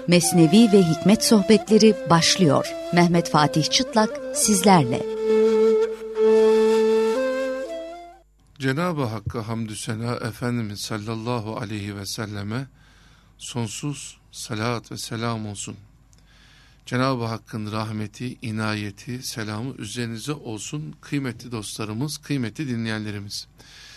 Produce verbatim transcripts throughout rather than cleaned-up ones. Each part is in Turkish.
Mesnevi ve Hikmet Sohbetleri başlıyor. Mehmet Fatih Çıtlak sizlerle. Cenab-ı Hakk'a hamdü sena Efendimiz sallallahu aleyhi ve selleme sonsuz salat ve selam olsun. Cenab-ı Hakk'ın rahmeti, inayeti, selamı üzerinize olsun kıymetli dostlarımız, kıymetli dinleyenlerimiz.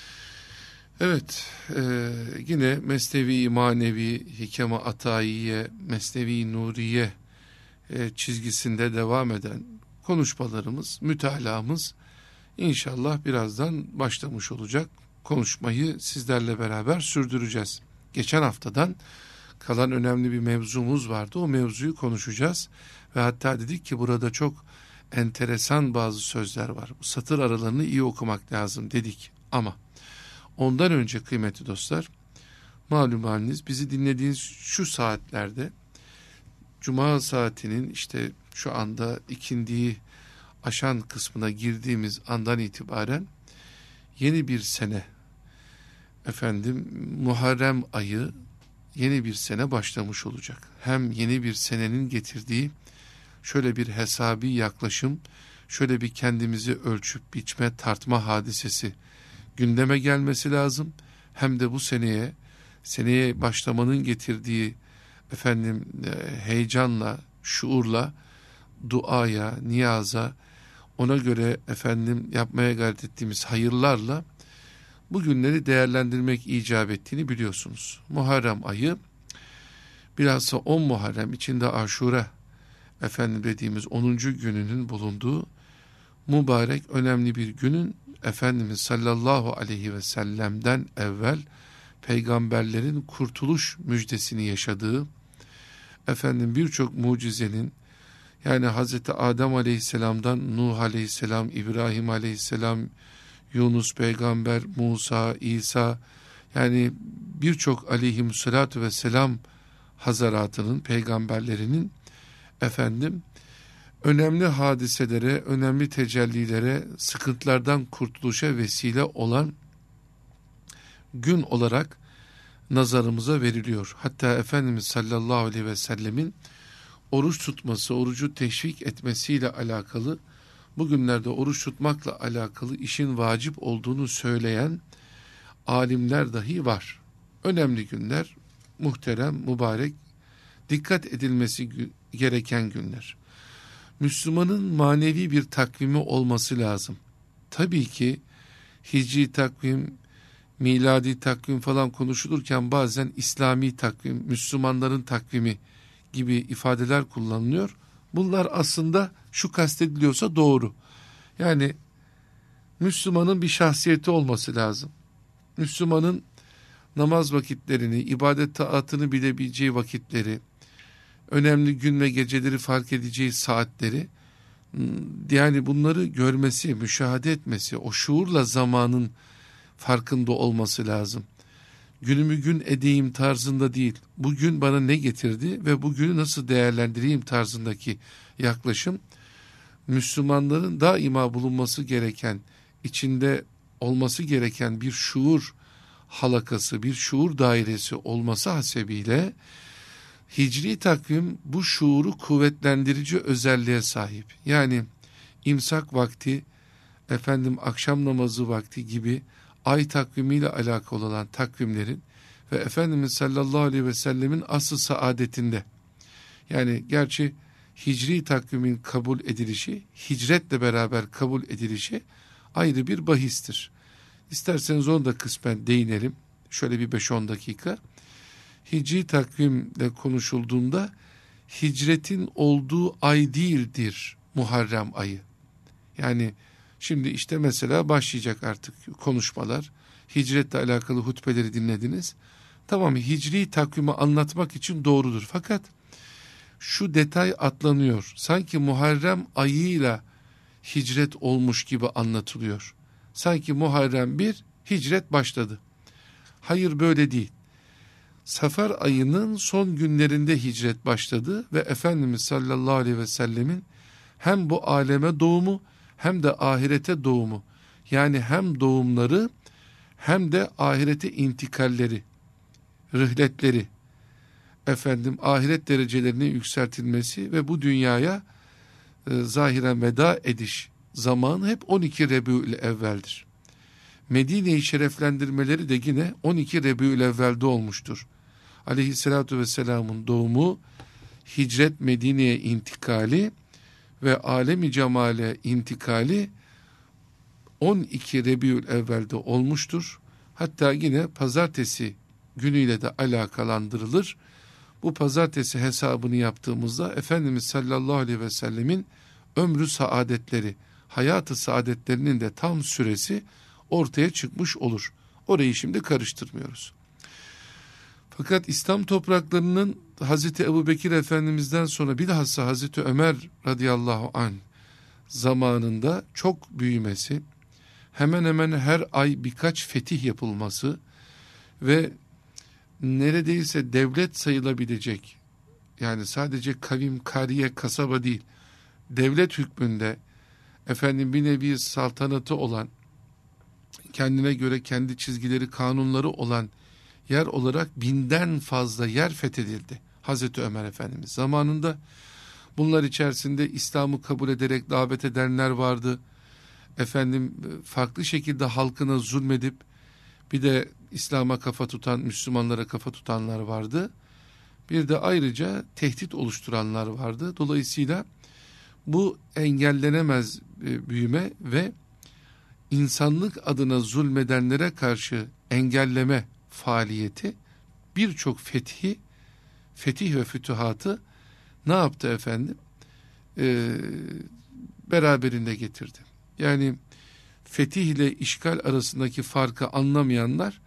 Evet, e, yine Mesnevi Manevi, Hikeme Atayiye, Mesnevi Nuriye e, çizgisinde devam eden konuşmalarımız, mütalamız İnşallah birazdan başlamış olacak. Konuşmayı sizlerle beraber sürdüreceğiz. Geçen haftadan kalan önemli bir mevzumuz vardı. O mevzuyu konuşacağız. Ve hatta dedik ki burada çok enteresan bazı sözler var. Bu satır aralarını iyi okumak lazım dedik. Ama ondan önce kıymetli dostlar, malum haliniz bizi dinlediğiniz şu saatlerde, Cuma saatinin işte şu anda ikindiyi aşan kısmına girdiğimiz andan itibaren yeni bir sene, efendim Muharrem ayı yeni bir sene başlamış olacak. Hem yeni bir senenin getirdiği şöyle bir hesabi yaklaşım, şöyle bir kendimizi ölçüp biçme, tartma hadisesi gündeme gelmesi lazım. Hem de bu seneye, seneye başlamanın getirdiği efendim heyecanla, şuurla, duaya, niyaza, ona göre efendim yapmaya gayret ettiğimiz hayırlarla bu günleri değerlendirmek icap ettiğini biliyorsunuz. Muharrem ayı, bilhassa on Muharrem içinde Aşure efendim dediğimiz onuncu gününün bulunduğu mübarek önemli bir günün Efendimiz sallallahu aleyhi ve sellem'den evvel peygamberlerin kurtuluş müjdesini yaşadığı, efendim birçok mucizenin, yani Hazreti Adem Aleyhisselam'dan Nuh Aleyhisselam, İbrahim Aleyhisselam, Yunus Peygamber, Musa, İsa, yani birçok aleyhissalatu vesselam hazaratının, peygamberlerinin efendim önemli hadiselere, önemli tecellilere, sıkıntılardan kurtuluşa vesile olan gün olarak nazarımıza veriliyor. Hatta Efendimiz sallallahu aleyhi ve sellemin oruç tutması, orucu teşvik etmesiyle alakalı, bugünlerde oruç tutmakla alakalı işin vacip olduğunu söyleyen alimler dahi var. Önemli günler, muhterem, mübarek, dikkat edilmesi gereken günler. Müslümanın manevi bir takvimi olması lazım. Tabii ki hicri takvim, miladi takvim falan konuşulurken bazen İslami takvim, Müslümanların takvimi gibi ifadeler kullanılıyor. Bunlar aslında şu kastediliyorsa doğru. Yani Müslümanın bir şahsiyeti olması lazım. Müslümanın namaz vakitlerini, ibadet taatını bilebileceği vakitleri, önemli gün ve geceleri fark edeceği saatleri, yani bunları görmesi, müşahede etmesi, o şuurla zamanın farkında olması lazım. Günümü gün edeyim tarzında değil, bugün bana ne getirdi ve bugünü nasıl değerlendireyim tarzındaki yaklaşım, Müslümanların daima bulunması gereken, içinde olması gereken bir şuur halakası, bir şuur dairesi olması hasebiyle, hicri takvim bu şuuru kuvvetlendirici özelliğe sahip. Yani imsak vakti, efendim akşam namazı vakti gibi ay takvimiyle alakalı olan takvimlerin ve Efendimiz sallallahu aleyhi ve sellemin asıl saadetinde, yani gerçi hicri takvimin kabul edilişi, hicretle beraber kabul edilişi ayrı bir bahistir. İsterseniz onu da kısmen değinelim, şöyle bir beş on dakika. Hicri takvimle konuşulduğunda hicretin olduğu ay değildir Muharrem ayı. Yani şimdi işte mesela başlayacak artık konuşmalar. Hicretle alakalı hutbeleri dinlediniz. Tamam, hicri takvimi anlatmak için doğrudur. Fakat şu detay atlanıyor. Sanki Muharrem ayıyla hicret olmuş gibi anlatılıyor. Sanki Muharrem bir, hicret başladı. Hayır, böyle değil. Safar ayının son günlerinde hicret başladı ve Efendimiz sallallahu aleyhi ve sellemin hem bu aleme doğumu hem de ahirete doğumu, yani hem doğumları hem de ahirete intikalleri, rihletleri, efendim ahiret derecelerine yükseltilmesi ve bu dünyaya e, zahiren veda ediş zamanı hep on iki Rebiül Evvel'dir. Medine'yi şereflendirmeleri de yine on iki Rebiül Evvel'de olmuştur. Aleyhissalatu vesselam'ın doğumu, hicret, Medine'ye intikali ve alemi cemale intikali on iki Rebiül Evvel'de olmuştur. Hatta yine pazartesi günüyle de alakalandırılır. Bu pazartesi hesabını yaptığımızda Efendimiz sallallahu aleyhi ve sellemin ömrü saadetleri, hayatı saadetlerinin de tam süresi ortaya çıkmış olur. Orayı şimdi karıştırmıyoruz. Fakat İslam topraklarının Hazreti Ebubekir Efendimiz'den sonra bilhassa Hazreti Ömer radıyallahu anh zamanında çok büyümesi, hemen hemen her ay birkaç fetih yapılması ve neredeyse devlet sayılabilecek, yani sadece kavim, kariye, kasaba değil, devlet hükmünde efendim bir nevi saltanatı olan, kendine göre kendi çizgileri, kanunları olan yer olarak binden fazla yer fethedildi Hazreti Ömer Efendimiz zamanında. Bunlar içerisinde İslam'ı kabul ederek davet edenler vardı. Efendim farklı şekilde halkına zulmedip bir de İslam'a kafa tutan, Müslümanlara kafa tutanlar vardı. Bir de ayrıca tehdit oluşturanlar vardı. Dolayısıyla bu engellenemez büyüme ve insanlık adına zulmedenlere karşı engelleme faaliyeti birçok fethi, fetih ve fütuhatı ne yaptı efendim? Ee, beraberinde getirdi. Yani fetih ile işgal arasındaki farkı anlamayanlar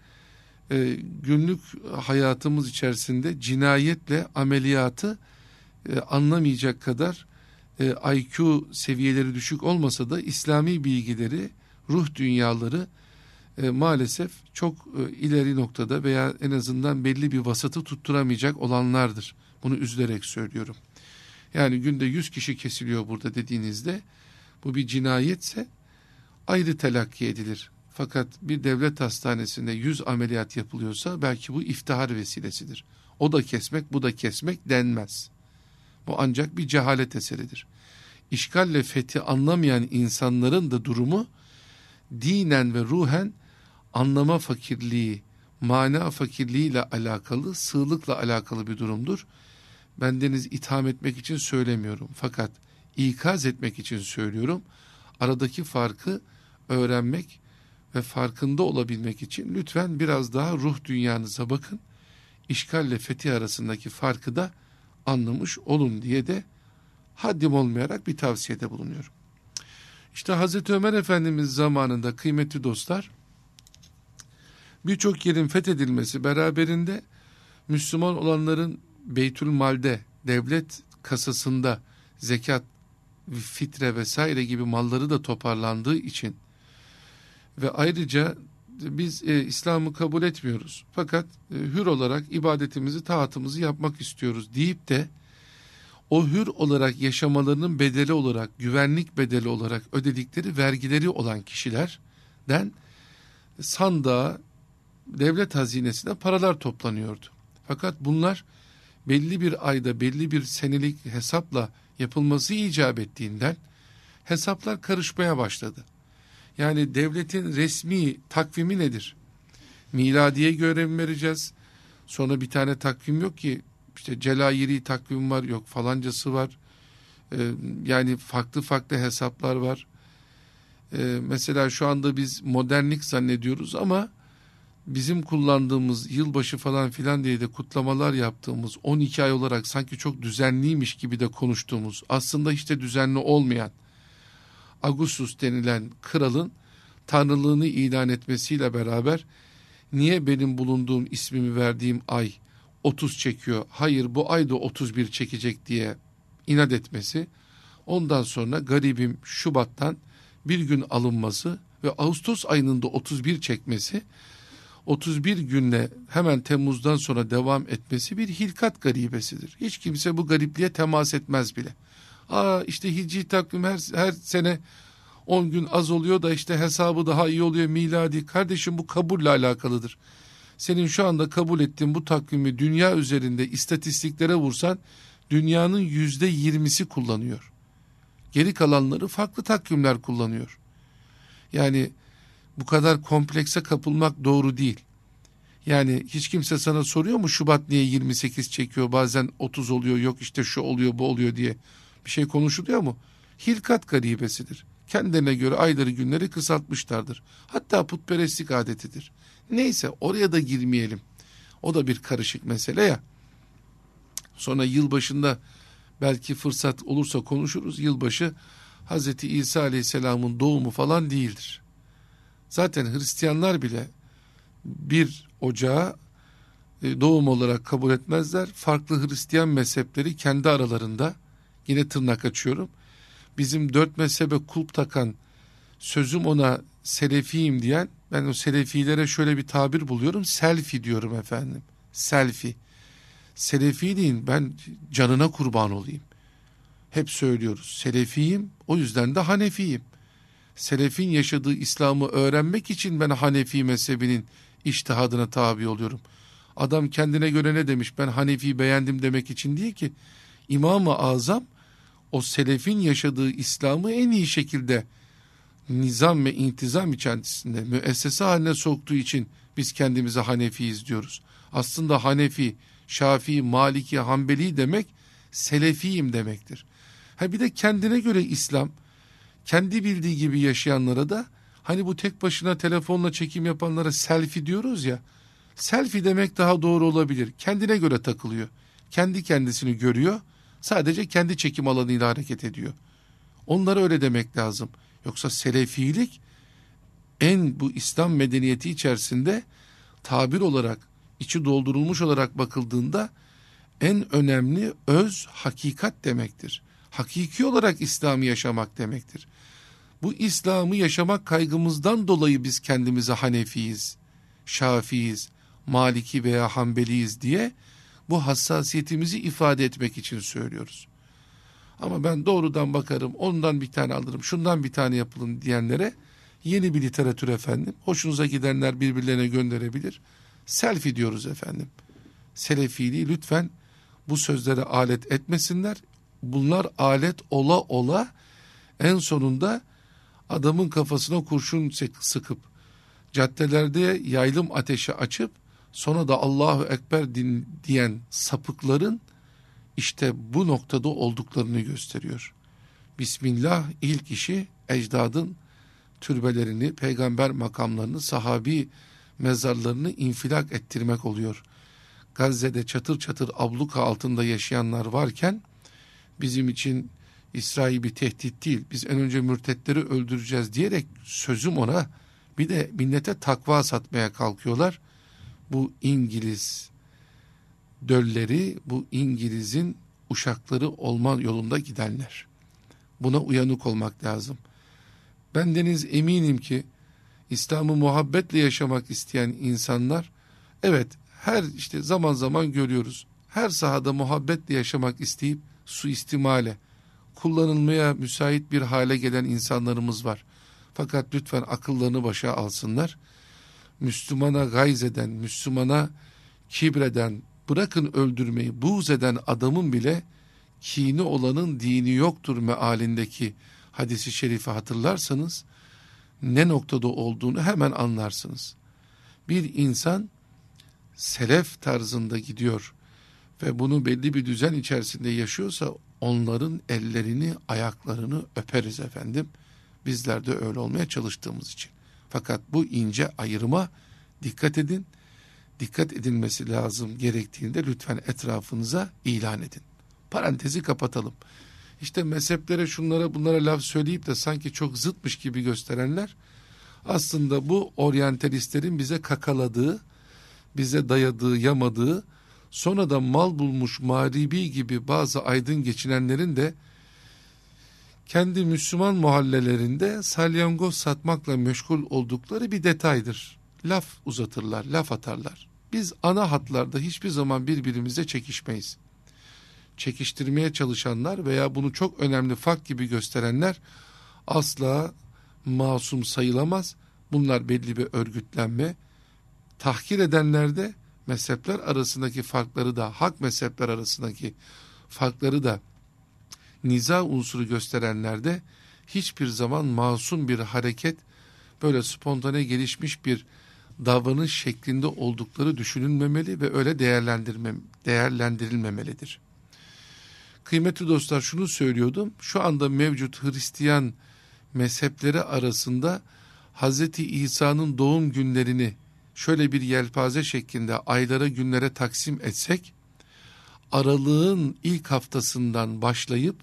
e, günlük hayatımız içerisinde cinayetle ameliyatı e, anlamayacak kadar e, I Q seviyeleri düşük olmasa da İslami bilgileri, ruh dünyaları e, maalesef çok e, ileri noktada veya en azından belli bir vasatı tutturamayacak olanlardır. Bunu üzülerek söylüyorum. Yani günde yüz kişi kesiliyor burada dediğinizde bu bir cinayetse ayrı telakki edilir. Fakat bir devlet hastanesinde yüz ameliyat yapılıyorsa belki bu iftihar vesilesidir. O da kesmek, bu da kesmek denmez. Bu ancak bir cehalet eseridir. İşgalle fethi anlamayan insanların da durumu dinen ve ruhen anlama fakirliği, mana fakirliği ile alakalı, sığlıkla alakalı bir durumdur. Bendeniz itham etmek için söylemiyorum. Fakat ikaz etmek için söylüyorum. Aradaki farkı öğrenmek ve farkında olabilmek için lütfen biraz daha ruh dünyanıza bakın. İşgalle fetih arasındaki farkı da anlamış olun diye de haddim olmayarak bir tavsiyede bulunuyorum. İşte Hazreti Ömer Efendimiz zamanında kıymetli dostlar, birçok yerin fethedilmesi beraberinde Müslüman olanların Beytülmal'de, devlet kasasında zekat, fitre vesaire gibi malları da toparlandığı için ve ayrıca biz e, İslam'ı kabul etmiyoruz. Fakat e, hür olarak ibadetimizi, taatımızı yapmak istiyoruz deyip de o hür olarak yaşamalarının bedeli olarak, güvenlik bedeli olarak ödedikleri vergileri olan kişilerden sandığa, devlet hazinesine paralar toplanıyordu. Fakat bunlar belli bir ayda, belli bir senelik hesapla yapılması icap ettiğinden hesaplar karışmaya başladı. Yani devletin resmi takvimi nedir? Miladiye göre mi vereceğiz? Sonra bir tane takvim yok ki, işte Celayiri takvim var, yok falancası var. Ee, yani farklı farklı hesaplar var. Ee, mesela şu anda biz modernlik zannediyoruz ama bizim kullandığımız yılbaşı falan filan diye de kutlamalar yaptığımız on iki ay olarak sanki çok düzenliymiş gibi de konuştuğumuz, aslında hiç de düzenli olmayan Ağustos denilen kralın tanrılığını ilan etmesiyle beraber niye benim bulunduğum ismimi verdiğim ay otuz çekiyor, hayır bu ay da otuz bir çekecek diye inat etmesi, ondan sonra garibim Şubat'tan bir gün alınması ve Ağustos ayının da otuz bir çekmesi, otuz bir günle hemen Temmuz'dan sonra devam etmesi bir hilkat garibesidir. Hiç kimse bu garipliğe temas etmez bile. Aa işte hicri takvim her, her sene on gün az oluyor da işte hesabı daha iyi oluyor miladi. Kardeşim bu kabulle alakalıdır. Senin şu anda kabul ettiğin bu takvimi dünya üzerinde istatistiklere vursan dünyanın yüzde yirmisi kullanıyor. Geri kalanları farklı takvimler kullanıyor. Yani bu kadar komplekse kapılmak doğru değil. Yani hiç kimse sana soruyor mu Şubat niye yirmi sekiz çekiyor, bazen otuz oluyor, yok işte şu oluyor bu oluyor diye bir şey konuşuluyor mu? Hilkat garibesidir. Kendilerine göre ayları günleri kısaltmışlardır. Hatta putperestlik adetidir. Neyse, oraya da girmeyelim. O da bir karışık mesele ya. Sonra yılbaşında belki fırsat olursa konuşuruz. Yılbaşı Hazreti İsa Aleyhisselam'ın doğumu falan değildir. Zaten Hristiyanlar bile bir Ocağı doğum olarak kabul etmezler. Farklı Hristiyan mezhepleri kendi aralarında, yine tırnak açıyorum, bizim dört mezhebe kulp takan, sözüm ona selefiyim diyen, ben o selefilere şöyle bir tabir buluyorum, selfi diyorum efendim. Selfi. Selefi deyin, ben canına kurban olayım. Hep söylüyoruz. Selefiyim, o yüzden de Hanefiyim. Selefin yaşadığı İslam'ı öğrenmek için ben Hanefi mezhebinin içtihadına tabi oluyorum. Adam kendine göre ne demiş, ben Hanefi'yi beğendim demek için değil ki. İmam-ı Azam o selefin yaşadığı İslam'ı en iyi şekilde nizam ve intizam içerisinde müessese haline soktuğu için biz kendimize Hanefiyiz diyoruz. Aslında Hanefi, Şafii, Maliki, Hanbeli demek selefiyim demektir. Ha bir de kendine göre İslam, kendi bildiği gibi yaşayanlara da, hani bu tek başına telefonla çekim yapanlara selfie diyoruz ya, selfie demek daha doğru olabilir. Kendine göre takılıyor. Kendi kendisini görüyor. Sadece kendi çekim alanıyla hareket ediyor. Onlara öyle demek lazım. Yoksa selefilik en bu İslam medeniyeti içerisinde tabir olarak, içi doldurulmuş olarak bakıldığında en önemli öz hakikat demektir. Hakiki olarak İslam'ı yaşamak demektir. Bu İslam'ı yaşamak kaygımızdan dolayı biz kendimize Hanefiyiz, Şafiiyiz, Maliki veya Hanbeliyiz diye bu hassasiyetimizi ifade etmek için söylüyoruz. Ama ben doğrudan bakarım, ondan bir tane alırım, şundan bir tane yapılın diyenlere yeni bir literatür efendim. Hoşunuza gidenler birbirlerine gönderebilir. Selfie diyoruz efendim. Selefiliği lütfen bu sözlere alet etmesinler. Bunlar alet ola ola en sonunda adamın kafasına kurşun sıkıp caddelerde yaylım ateşi açıp sonra da Allahu Ekber din, diyen sapıkların işte bu noktada olduklarını gösteriyor. Bismillah ilk işi ecdadın türbelerini, peygamber makamlarını, sahabi mezarlarını infilak ettirmek oluyor. Gazze'de çatır çatır abluka altında yaşayanlar varken bizim için İsrail bir tehdit değil, biz en önce mürtetleri öldüreceğiz diyerek sözüm ona bir de millete takva satmaya kalkıyorlar. Bu İngiliz dölleri, bu İngiliz'in uşakları olma yolunda gidenler. Buna uyanık olmak lazım. Ben deniz eminim ki İslam'ı muhabbetle yaşamak isteyen insanlar, evet her işte zaman zaman görüyoruz. Her sahada muhabbetle yaşamak isteyip suistimale, kullanılmaya müsait bir hale gelen insanlarımız var. Fakat lütfen akıllarını başa alsınlar. Müslümana gayz eden, Müslümana kibreden, bırakın öldürmeyi, buğz eden adamın bile kini olanın dini yoktur mealindeki hadisi şerifi hatırlarsanız ne noktada olduğunu hemen anlarsınız. Bir insan selef tarzında gidiyor ve bunu belli bir düzen içerisinde yaşıyorsa onların ellerini, ayaklarını öperiz efendim. Bizler de öyle olmaya çalıştığımız için. Fakat bu ince ayrıma dikkat edin. Dikkat edilmesi lazım gerektiğinde lütfen etrafınıza ilan edin. Parantezi kapatalım. İşte mezheplere, şunlara bunlara laf söyleyip de sanki çok zıtmış gibi gösterenler, aslında bu oryantalistlerin bize kakaladığı, bize dayadığı, yamadığı, sonra da mal bulmuş mağribi gibi bazı aydın geçinenlerin de kendi Müslüman mahallelerinde salyangoz satmakla meşgul oldukları bir detaydır. Laf uzatırlar, laf atarlar. Biz ana hatlarda hiçbir zaman birbirimizle çekişmeyiz. Çekiştirmeye çalışanlar veya bunu çok önemli fark gibi gösterenler asla masum sayılamaz. Bunlar belli bir örgütlenme, tahkir edenler de mezhepler arasındaki farkları da, hak mezhepler arasındaki farkları da niza unsuru gösterenler de hiçbir zaman masum bir hareket, böyle spontane gelişmiş bir davranış şeklinde oldukları düşünülmemeli ve öyle değerlendirme, değerlendirilmemelidir. Kıymetli dostlar, şunu söylüyordum, şu anda mevcut Hristiyan mezhepleri arasında Hazreti İsa'nın doğum günlerini şöyle bir yelpaze şeklinde aylara, günlere taksim etsek, Aralık'ın ilk haftasından başlayıp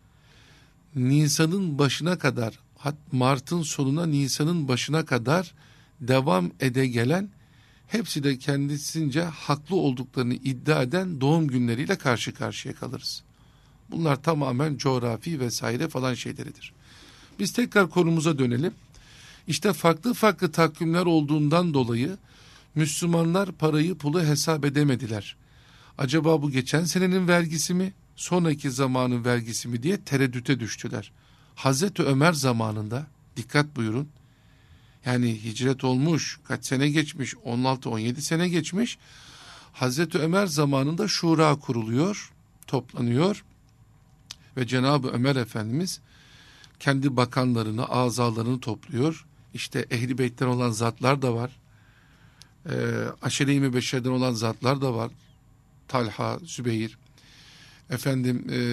Nisan'ın başına kadar, Mart'ın sonuna Nisan'ın başına kadar devam ede gelen, hepsi de kendisince haklı olduklarını iddia eden doğum günleriyle karşı karşıya kalırız. Bunlar tamamen coğrafi vesaire falan şeyleridir. Biz tekrar konumuza dönelim. İşte farklı farklı takvimler olduğundan dolayı Müslümanlar parayı pulu hesap edemediler. Acaba bu geçen senenin vergisi mi, sonraki zamanın vergisi mi diye tereddüte düştüler. Hazreti Ömer zamanında, dikkat buyurun, yani hicret olmuş, kaç sene geçmiş, on altı on yedi sene geçmiş, Hazreti Ömer zamanında şura kuruluyor, toplanıyor ve Cenab-ı Ömer Efendimiz kendi bakanlarını, azalarını topluyor. İşte Ehl-i Beyt'ten olan zatlar da var, e, Aşere-i Mübeşşer'den olan zatlar da var, Talha, Zübeyir, efendim e,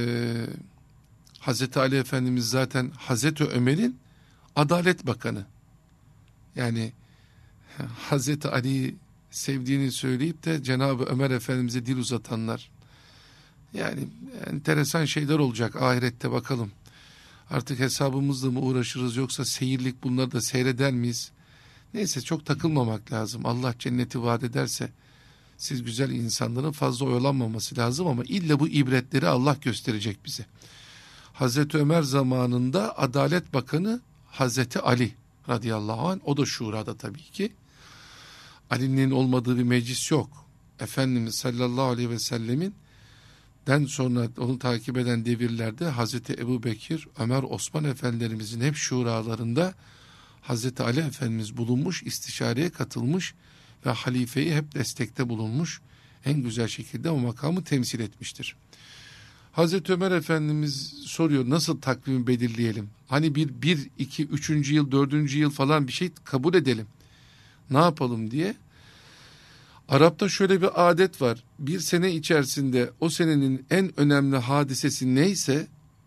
Hazreti Ali Efendimiz zaten Hazreti Ömer'in Adalet Bakanı. Yani Hazreti Ali'yi sevdiğini söyleyip de Cenab-ı Ömer Efendimiz'e dil uzatanlar. Yani enteresan şeyler olacak ahirette, bakalım. Artık hesabımızla mı uğraşırız, yoksa seyirlik bunları da seyreder miyiz? Neyse, çok takılmamak lazım. Allah cenneti vaat ederse siz güzel insanların fazla oyalanmaması lazım, ama illa bu ibretleri Allah gösterecek bize. Hazreti Ömer zamanında Adalet Bakanı Hazreti Ali radıyallahu anh, o da şurada tabii ki. Ali'nin olmadığı bir meclis yok. Efendimiz sallallahu aleyhi ve sellemin den sonra onu takip eden devirlerde Hazreti Ebu Bekir, Ömer, Osman efendilerimizin hep şuralarında Hazreti Ali Efendimiz bulunmuş, istişareye katılmış ve halifeyi hep destekte bulunmuş, en güzel şekilde o makamı temsil etmiştir. Hazreti Ömer Efendimiz soruyor, nasıl takvimi belirleyelim? Hani bir, bir, iki, üçüncü yıl, dördüncü yıl falan bir şey kabul edelim. Ne yapalım diye. Arap'ta şöyle bir adet var. Bir sene içerisinde o senenin en önemli hadisesi neyse,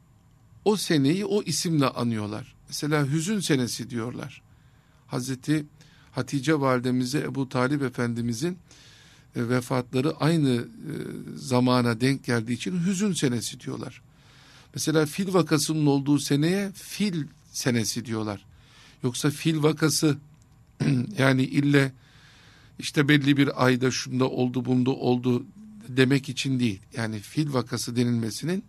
o seneyi o isimle anıyorlar. Mesela hüzün senesi diyorlar. Hazreti Hatice validemize Ebu Talib Efendimizin vefatları aynı zamana denk geldiği için hüzün senesi diyorlar. Mesela fil vakasının olduğu seneye fil senesi diyorlar. Yoksa fil vakası yani ille işte belli bir ayda şunda oldu bunda oldu demek için değil. Yani fil vakası denilmesinin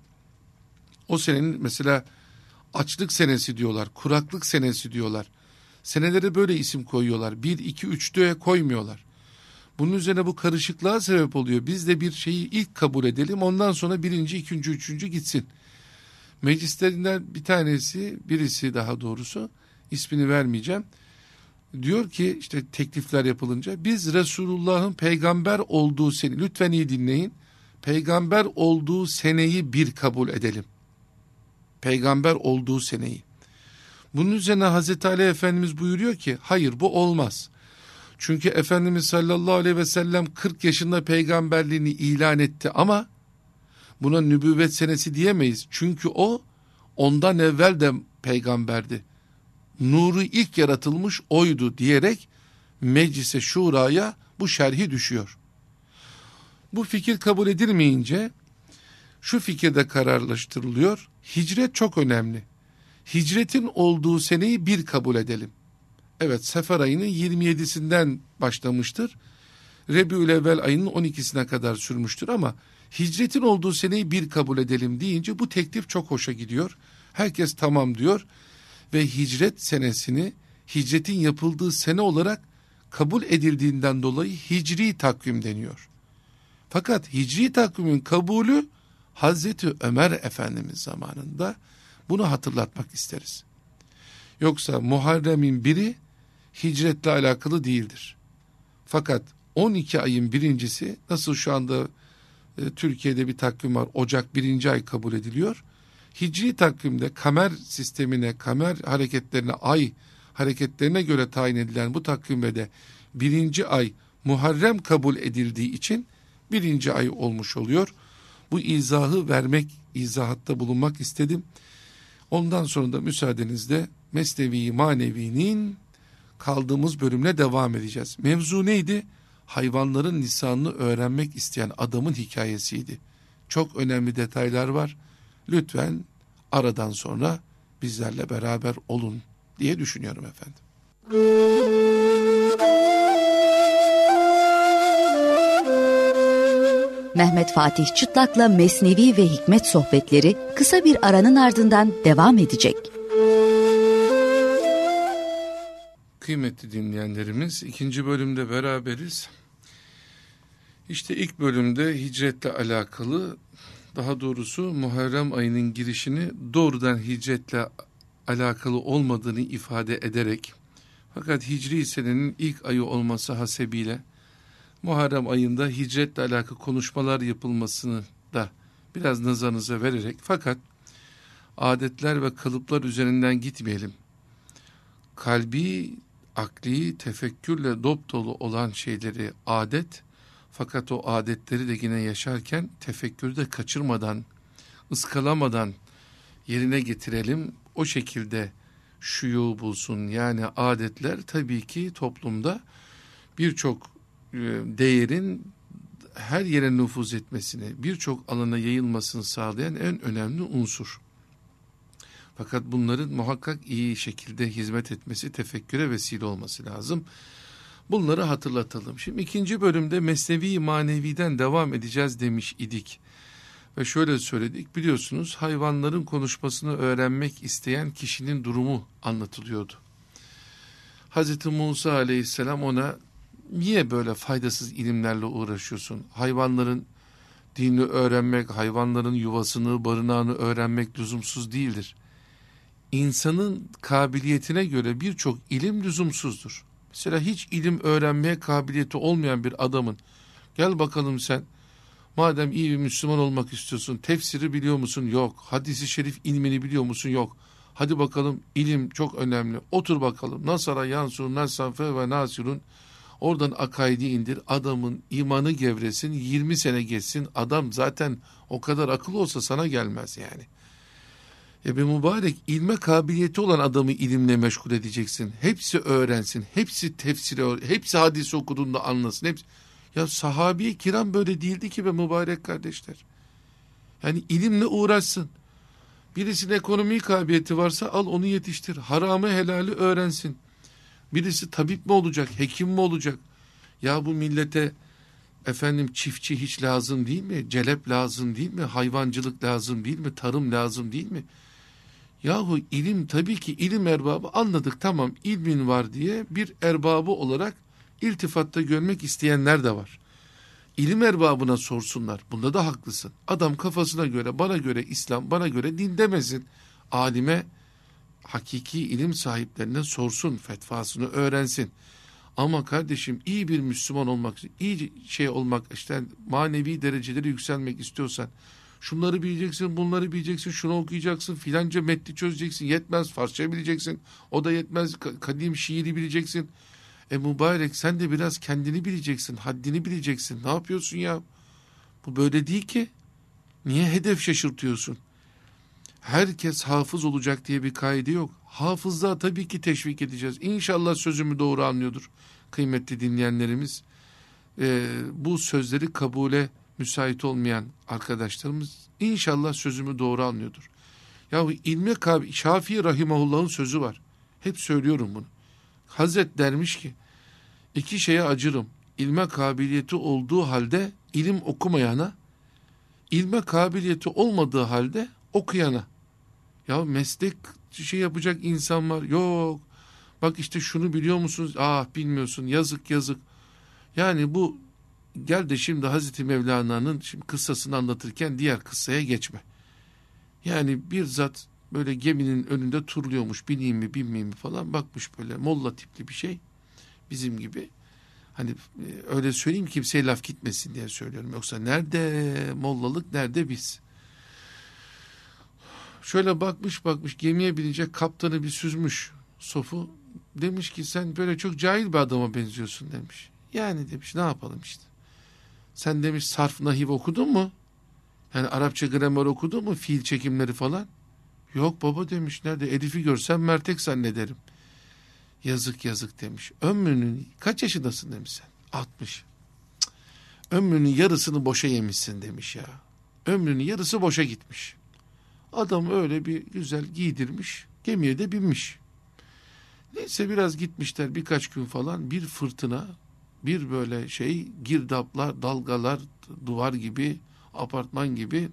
o senenin, mesela açlık senesi diyorlar, kuraklık senesi diyorlar. Senelere böyle isim koyuyorlar. Bir, iki, üç diye koymuyorlar. Bunun üzerine bu karışıklığa sebep oluyor. Biz de bir şeyi ilk kabul edelim, ondan sonra birinci, ikinci, üçüncü gitsin. Meclislerinden bir tanesi, birisi daha doğrusu, ismini vermeyeceğim, diyor ki işte teklifler yapılınca, biz Resulullah'ın peygamber olduğu sene, lütfen iyi dinleyin, peygamber olduğu seneyi bir kabul edelim. Peygamber olduğu seneyi. Bunun üzerine Hazreti Ali Efendimiz buyuruyor ki, hayır bu olmaz. Çünkü Efendimiz sallallahu aleyhi ve sellem kırk yaşında peygamberliğini ilan etti, ama buna nübüvvet senesi diyemeyiz. Çünkü o ondan evvel de peygamberdi. Nuru ilk yaratılmış oydu diyerek meclise, şuraya bu şerhi düşüyor. Bu fikir kabul edilmeyince şu fikirde kararlaştırılıyor. Hicret çok önemli. Hicretin olduğu seneyi bir kabul edelim. Evet, Sefer ayının yirmi yedisinden başlamıştır. Rebiülevvel ayının on ikisine kadar sürmüştür, ama hicretin olduğu seneyi bir kabul edelim deyince bu teklif çok hoşa gidiyor. Herkes tamam diyor ve hicret senesini hicretin yapıldığı sene olarak kabul edildiğinden dolayı hicri takvim deniyor. Fakat hicri takvimin kabulü Hazreti Ömer Efendimiz zamanında, bunu hatırlatmak isteriz. Yoksa Muharrem'in biri hicretle alakalı değildir. Fakat on iki ayın birincisi, nasıl şu anda e, Türkiye'de bir takvim var, Ocak birinci ay kabul ediliyor. Hicri takvimde kamer sistemine, kamer hareketlerine, ay hareketlerine göre tayin edilen bu takvimde de birinci ay Muharrem kabul edildiği için birinci ay olmuş oluyor. Bu izahı vermek, izahatta bulunmak istedim. Ondan sonra da müsaadenizle Mesnevi Manevi'nin kaldığımız bölümle devam edeceğiz. Mevzu neydi? Hayvanların lisanını öğrenmek isteyen adamın hikayesiydi. Çok önemli detaylar var. Lütfen aradan sonra bizlerle beraber olun diye düşünüyorum efendim. Mehmet Fatih Çıtlak'la Mesnevi ve Hikmet sohbetleri kısa bir aranın ardından devam edecek. Kıymetli dinleyenlerimiz, ikinci bölümde beraberiz. İşte ilk bölümde hicretle alakalı, daha doğrusu Muharrem ayının girişini doğrudan hicretle alakalı olmadığını ifade ederek, fakat Hicri senenin ilk ayı olması hasebiyle Muharrem ayında hicretle alakalı konuşmalar yapılmasını da biraz nazarınıza vererek, fakat adetler ve kalıplar üzerinden gitmeyelim. Kalbi, akli, tefekkürle dopdolu olan şeyleri adet, fakat o adetleri de yine yaşarken tefekkürü de kaçırmadan, ıskalamadan yerine getirelim. O şekilde şuyu bulsun. Yani adetler tabii ki toplumda birçok değerin her yere nüfuz etmesini, birçok alana yayılmasını sağlayan en önemli unsur. Fakat bunların muhakkak iyi şekilde hizmet etmesi, tefekküre vesile olması lazım. Bunları hatırlatalım. Şimdi ikinci bölümde Mesnevi Manevi'den devam edeceğiz demiş idik. Ve şöyle söyledik, biliyorsunuz hayvanların konuşmasını öğrenmek isteyen kişinin durumu anlatılıyordu. Hazreti Musa aleyhisselam ona, niye böyle faydasız ilimlerle uğraşıyorsun? Hayvanların dinini öğrenmek, hayvanların yuvasını, barınağını öğrenmek lüzumsuz değildir. İnsanın kabiliyetine göre birçok ilim lüzumsuzdur. Mesela hiç ilim öğrenmeye kabiliyeti olmayan bir adamın, gel bakalım sen, madem iyi bir Müslüman olmak istiyorsun, tefsiri biliyor musun? Yok. Hadis-i şerif ilmini biliyor musun? Yok. Hadi bakalım, ilim çok önemli. Otur bakalım. Nasara yansur nasafe ve nasirun. Oradan akaidi indir. Adamın imanı gevresin. yirmi sene geçsin. Adam zaten o kadar akıllı olsa sana gelmez yani. Ya be mübarek, ilme kabiliyeti olan adamı ilimle meşgul edeceksin. Hepsi öğrensin. Hepsi tefsiri, hepsi hadisi okuduğunda anlasın. Hepsi... Ya sahabi-i kiram böyle değildi ki be mübarek kardeşler. Yani ilimle uğraşsın. Birisinin ekonomi kabiliyeti varsa al onu yetiştir. Haramı helali öğrensin. Birisi tabip mi olacak, hekim mi olacak? Ya bu millete efendim çiftçi hiç lazım değil mi? Celep lazım değil mi? Hayvancılık lazım değil mi? Tarım lazım değil mi? Yahu ilim, tabii ki ilim erbabı, anladık tamam, ilmin var diye bir erbabı olarak iltifatta görmek isteyenler de var. İlim erbabına sorsunlar. Bunda da haklısın. Adam kafasına göre, bana göre İslam, bana göre din demesin. Alime, hakiki ilim sahiplerine sorsun, fetvasını öğrensin. Ama kardeşim, iyi bir Müslüman olmak, iyi şey olmak, işte manevi dereceleri yükselmek istiyorsan, şunları bileceksin, bunları bileceksin, şunu okuyacaksın, filanca metni çözeceksin, yetmez Farsça bileceksin, o da yetmez kadim şiiri bileceksin. E mübarek, sen de biraz kendini bileceksin, haddini bileceksin. Ne yapıyorsun ya? Bu böyle değil ki. Niye hedef şaşırtıyorsun? Herkes hafız olacak diye bir kaide yok. Hafızlığa tabii ki teşvik edeceğiz. İnşallah sözümü doğru anlıyordur kıymetli dinleyenlerimiz. Ee, bu sözleri kabule müsait olmayan arkadaşlarımız inşallah sözümü doğru anlıyordur. Yahu ilme kabil, Şafii Rahimahullah'ın sözü var. Hep söylüyorum bunu. Hazret dermiş ki, iki şeye acırım. İlme kabiliyeti olduğu halde ilim okumayana, ilme kabiliyeti olmadığı halde okuyana. Ya meslek şey yapacak insan var. Yok. Bak işte şunu biliyor musunuz? Ah bilmiyorsun. Yazık yazık. Yani bu, gel de şimdi Hazreti Mevlana'nın şimdi kıssasını anlatırken diğer kıssaya geçme. Yani bir zat böyle geminin önünde turluyormuş. Bineyim mi binmeyeyim mi falan, bakmış böyle molla tipli bir şey. Bizim gibi. Hani öyle söyleyeyim, kimseye laf gitmesin diye söylüyorum. Yoksa nerede mollalık, nerede biz? Şöyle bakmış bakmış gemiye binecek kaptanı bir süzmüş sofu. Demiş ki sen böyle çok cahil bir adama benziyorsun demiş. Yani demiş ne yapalım işte. Sen demiş sarf nahiv okudun mu? Yani Arapça gramer okudun mu? Fiil çekimleri falan. Yok baba demiş, nerede? Elif'i görsem mertek zannederim. Yazık yazık demiş. Ömrünün kaç yaşındasın demiş sen? altmış. Cık. Ömrünün yarısını boşa yemişsin demiş ya. Ömrünün yarısı boşa gitmiş. Adam öyle bir güzel giydirmiş. Gemiye de binmiş. Neyse biraz gitmişler birkaç gün falan. Bir fırtına, bir böyle şey, girdaplar, dalgalar, duvar gibi, apartman gibi.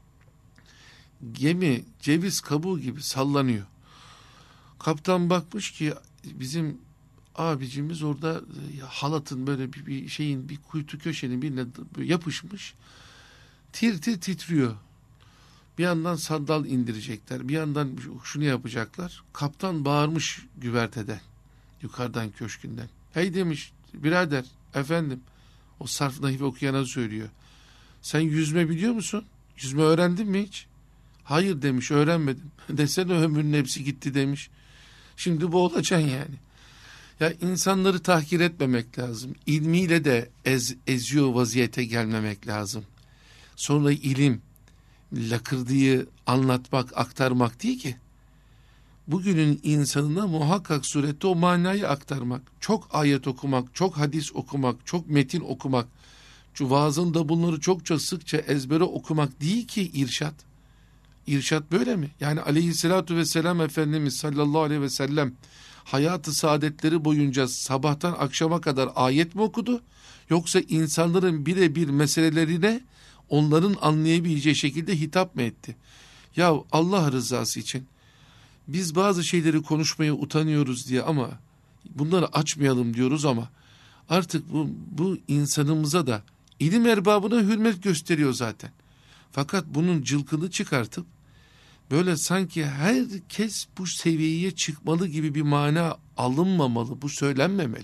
Gemi ceviz kabuğu gibi sallanıyor. Kaptan bakmış ki bizim abicimiz orada halatın böyle bir, bir şeyin, bir kuytu köşenin birine yapışmış. Tir tir titriyor. Bir yandan sandal indirecekler, bir yandan şunu yapacaklar. Kaptan bağırmış güverteden, yukarıdan, köşkünden. Hey demiş, birader, efendim, o sarf nahiv okuyana söylüyor. Sen yüzme biliyor musun? Yüzme öğrendin mi hiç? Hayır demiş, öğrenmedim. Desene ömrünün hepsi gitti demiş. Şimdi boğulacaksın yani. Ya insanları tahkir etmemek lazım. İlmiyle de ez, eziyor vaziyete gelmemek lazım. Sonra ilim, lakırdığı anlatmak, aktarmak değil ki. Bugünün insanına muhakkak surette o manayı aktarmak. Çok ayet okumak, çok hadis okumak, çok metin okumak. Şu vaazında bunları çokça sıkça ezbere okumak değil ki irşat. İrşat böyle mi? Yani aleyhissalatu vesselam Efendimiz sallallahu aleyhi ve sellem hayatı saadetleri boyunca sabahtan akşama kadar ayet mi okudu? Yoksa insanların birebir meselelerine onların anlayabileceği şekilde hitap mı etti? Ya Allah rızası için biz bazı şeyleri konuşmaya utanıyoruz diye ama bunları açmayalım diyoruz ama artık bu, bu insanımıza da ilim erbabına hürmet gösteriyor zaten. Fakat bunun cılkını çıkartıp böyle sanki herkes bu seviyeye çıkmalı gibi bir mana alınmamalı, bu söylenmemeli.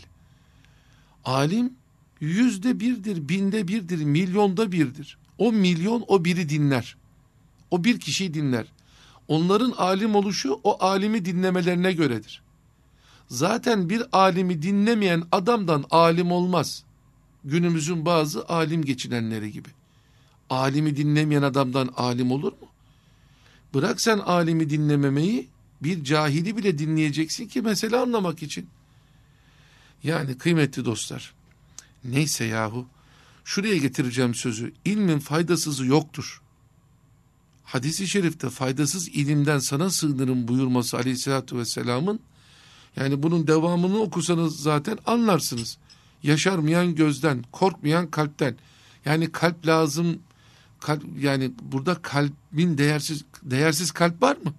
Alim yüzde birdir, binde birdir, milyonda birdir. O milyon o biri dinler. O bir kişiyi dinler. Onların alim oluşu o alimi dinlemelerine göredir. Zaten bir alimi dinlemeyen adamdan alim olmaz. Günümüzün bazı alim geçinenleri gibi. Alimi dinlemeyen adamdan alim olur mu? Bırak sen alimi dinlememeyi, bir cahili bile dinleyeceksin ki mesele anlamak için. Yani kıymetli dostlar, neyse yahu, şuraya getireceğim sözü, ilmin faydasızı yoktur. Hadis-i şerifte faydasız ilimden sana sığınırım buyurması aleyhissalatü vesselamın, yani bunun devamını okusanız zaten anlarsınız. Yaşarmayan gözden, korkmayan kalpten. Yani kalp lazım, kalp, yani burada kalbin değersiz, değersiz kalp var mı?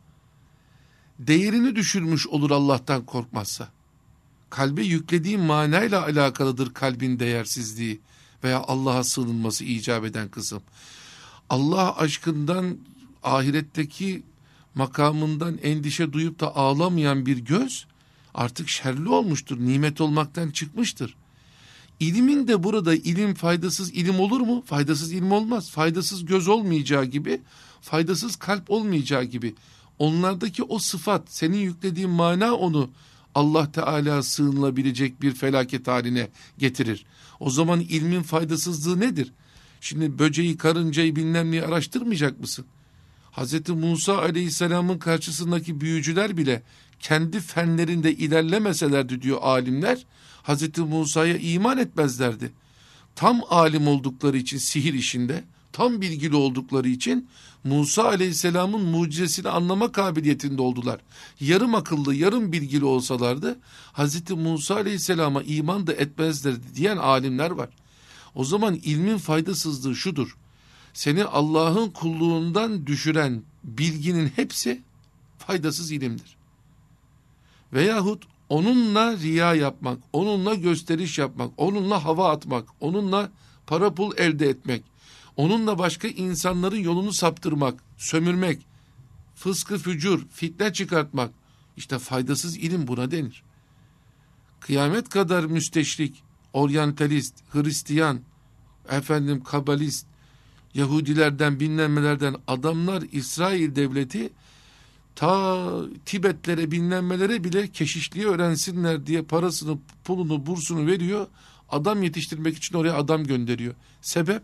Değerini düşürmüş olur Allah'tan korkmazsa. Kalbe yüklediği manayla alakalıdır kalbin değersizliği veya Allah'a sığınılması icap eden kısım. Allah aşkından, ahiretteki makamından endişe duyup da ağlamayan bir göz artık şerli olmuştur, nimet olmaktan çıkmıştır. İlimin de burada ilim faydasız ilim olur mu? Faydasız ilim olmaz. Faydasız göz olmayacağı gibi, faydasız kalp olmayacağı gibi. Onlardaki o sıfat, senin yüklediğin mana onu Allah Teala sığınılabilecek bir felaket haline getirir. O zaman ilmin faydasızlığı nedir? Şimdi böceği, karıncayı bilmem neyi araştırmayacak mısın? Hazreti Musa Aleyhisselam'ın karşısındaki büyücüler bile kendi fenlerinde ilerlemeselerdi diyor alimler, Hazreti Musa'ya iman etmezlerdi. Tam alim oldukları için sihir işinde, tam bilgili oldukları için Musa Aleyhisselam'ın mucizesini anlama kabiliyetinde oldular. Yarım akıllı, yarım bilgili olsalardı Hazreti Musa Aleyhisselam'a iman da etmezlerdi diyen alimler var. O zaman ilmin faydasızlığı şudur: seni Allah'ın kulluğundan düşüren bilginin hepsi faydasız ilimdir. Veyahut onunla riya yapmak, onunla gösteriş yapmak, onunla hava atmak, onunla para pul elde etmek, onunla başka insanların yolunu saptırmak, sömürmek, fıskı fücur, fitne çıkartmak, işte faydasız ilim buna denir. Kıyamet kadar müsteşrik, oryantalist, Hristiyan, efendim kabalist, Yahudilerden, bilmem adamlar İsrail devleti ta Tibetlere, bilmem bile keşişliği öğrensinler diye parasını, pulunu, bursunu veriyor. Adam yetiştirmek için oraya adam gönderiyor. Sebep?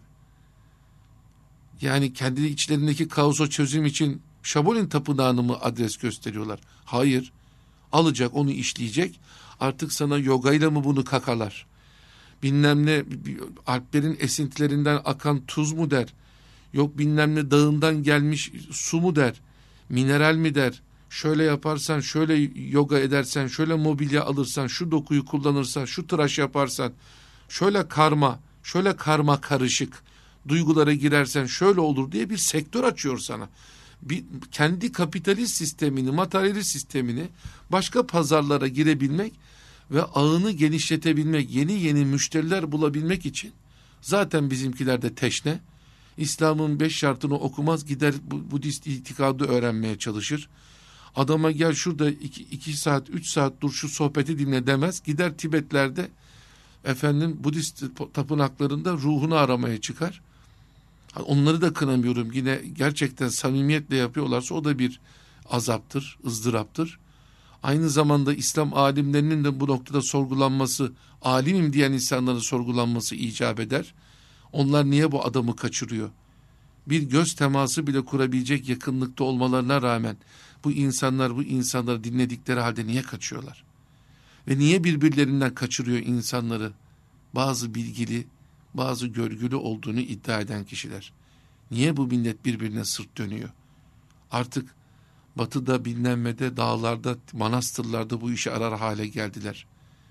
Yani kendi içlerindeki kaosu çözüm için Şabolin Tapınağı'nı mı adres gösteriyorlar? Hayır. Alacak, onu işleyecek. Artık sana yogayla mı bunu kakalar? Bilmem ne, Alplerin esintilerinden akan tuz mu der? Yok bilmem ne dağından gelmiş su mu der? Mineral mi der? Şöyle yaparsan, şöyle yoga edersen, şöyle mobilya alırsan, şu dokuyu kullanırsan, şu tıraş yaparsan, şöyle karma, şöyle karma karışık duygulara girersen şöyle olur diye bir sektör açıyor sana. Bir, kendi kapitalist sistemini, materyalist sistemini başka pazarlara girebilmek ve ağını genişletebilmek, yeni yeni müşteriler bulabilmek için zaten bizimkiler de teşne. İslam'ın beş şartını okumaz, gider Budist itikadı öğrenmeye çalışır. Adama gel şurada iki, iki saat, üç saat dur şu sohbeti dinle demez. Gider Tibetler'de efendim Budist tapınaklarında ruhunu aramaya çıkar. Onları da kınamıyorum. Yine gerçekten samimiyetle yapıyorlarsa o da bir azaptır, ızdıraptır. Aynı zamanda İslam alimlerinin de bu noktada sorgulanması, alimim diyen insanların sorgulanması icap eder. Onlar niye bu adamı kaçırıyor? Bir göz teması bile kurabilecek yakınlıkta olmalarına rağmen bu insanlar bu insanları dinledikleri halde niye kaçıyorlar? Ve niye birbirlerinden kaçırıyor insanları? Bazı bilgili, bazı görgülü olduğunu iddia eden kişiler. Niye bu millet birbirine sırt dönüyor? Artık batıda, bilmemede, dağlarda, manastırlarda bu işi arar hale geldiler.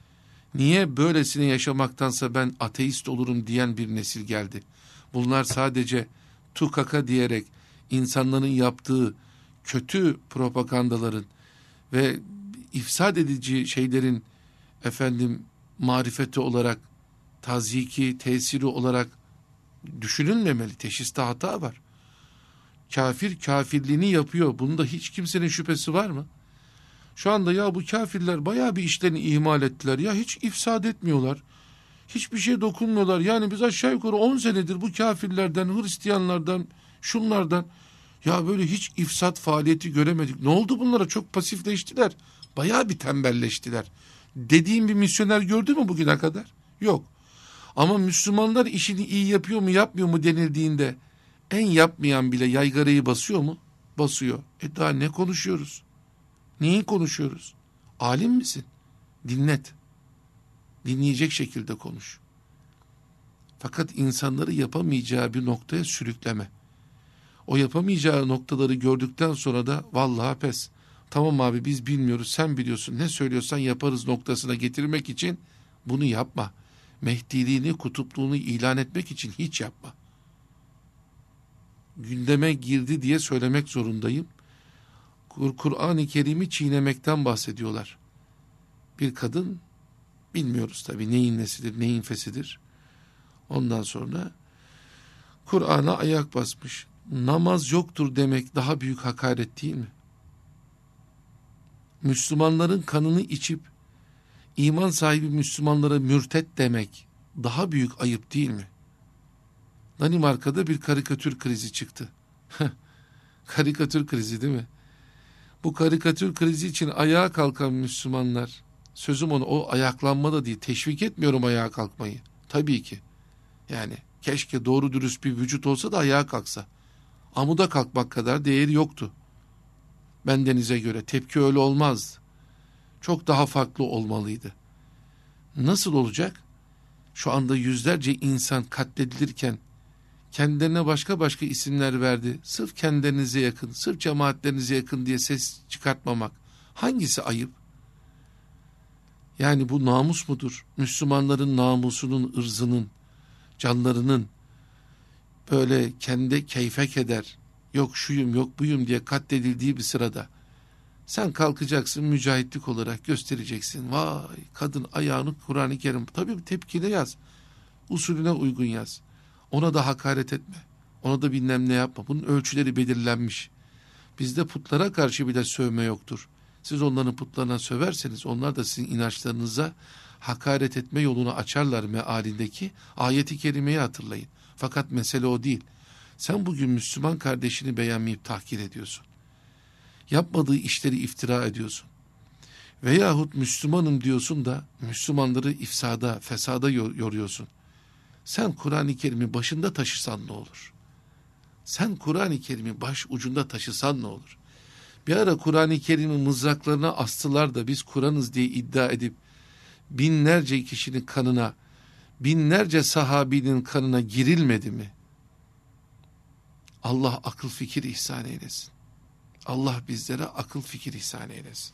Niye böylesine yaşamaktansa ben ateist olurum diyen bir nesil geldi? Bunlar sadece tukaka diyerek insanların yaptığı kötü propagandaların ve ifsad edici şeylerin efendim marifeti olarak, tazyiki, tesiri olarak düşünülmemeli. Teşhiste hata var. Kafir kafirliğini yapıyor. Bunda hiç kimsenin şüphesi var mı? Şu anda ya bu kafirler bayağı bir işlerini ihmal ettiler. Ya hiç ifsad etmiyorlar. Hiçbir şeye dokunmuyorlar. Yani biz aşağı yukarı on senedir bu kafirlerden, Hristiyanlardan, şunlardan ya böyle hiç ifsat faaliyeti göremedik. Ne oldu bunlara? Çok pasifleştiler. Bayağı bir tembelleştiler. Dediğim bir misyoner gördü mü bugüne kadar? Yok. Ama Müslümanlar işini iyi yapıyor mu yapmıyor mu denildiğinde en yapmayan bile yaygarayı basıyor mu? Basıyor. E daha ne konuşuyoruz? Neyi konuşuyoruz? Alim misin? Dinlet. Dinleyecek şekilde konuş. Fakat insanları yapamayacağı bir noktaya sürükleme. O yapamayacağı noktaları gördükten sonra da vallahi pes. Tamam abi biz bilmiyoruz, sen biliyorsun, ne söylüyorsan yaparız noktasına getirmek için bunu yapma. Mehdiliğini, kutupluğunu ilan etmek için hiç yapma. Gündeme girdi diye söylemek zorundayım. Kur- Kur'an-ı Kerim'i çiğnemekten bahsediyorlar. Bir kadın, bilmiyoruz tabii neyin nesidir, neyin fesidir. Ondan sonra Kur'an'a ayak basmış. Namaz yoktur demek daha büyük hakaret değil mi? Müslümanların kanını içip iman sahibi Müslümanlara mürtet demek daha büyük ayıp değil mi? Danimarka'da bir karikatür krizi çıktı. Karikatür krizi değil mi? Bu karikatür krizi için ayağa kalkan Müslümanlar, sözüm ona o ayaklanma da değil, teşvik etmiyorum ayağa kalkmayı. Tabii ki. Yani keşke doğru dürüst bir vücut olsa da ayağa kalksa. Amuda kalkmak kadar değeri yoktu. Bendenize göre tepki öyle olmazdı. Çok daha farklı olmalıydı. Nasıl olacak? Şu anda yüzlerce insan katledilirken kendilerine başka başka isimler verdi. Sırf kendilerinize yakın, sırf cemaatlerinize yakın diye ses çıkartmamak. Hangisi ayıp? Yani bu namus mudur? Müslümanların namusunun, ırzının, canlarının böyle kendi keyfek eder, yok şuyum yok buyum diye katledildiği bir sırada sen kalkacaksın mücahitlik olarak göstereceksin. Vay kadın ayağını Kur'an-ı Kerim. Tabii tepkide yaz. Usulüne uygun yaz. Ona da hakaret etme. Ona da bilmem ne yapma. Bunun ölçüleri belirlenmiş. Bizde putlara karşı bile sövme yoktur. Siz onların putlarına söverseniz onlar da sizin inançlarınıza hakaret etme yolunu açarlar mealindeki ayeti kerimeyi hatırlayın. Fakat mesele o değil. Sen bugün Müslüman kardeşini beğenmeyip tahkir ediyorsun. Yapmadığı işleri iftira ediyorsun. Veyahut Müslümanım diyorsun da Müslümanları ifsada, fesada yoruyorsun. Sen Kur'an-ı Kerim'i başında taşısan ne olur? Sen Kur'an-ı Kerim'i baş ucunda taşısan ne olur? Bir ara Kur'an-ı Kerim'i mızraklarına astılar da biz Kur'an'ız diye iddia edip binlerce kişinin kanına, binlerce sahabinin kanına girilmedi mi? Allah akıl fikir ihsan eylesin. Allah bizlere akıl fikir ihsan eylesin.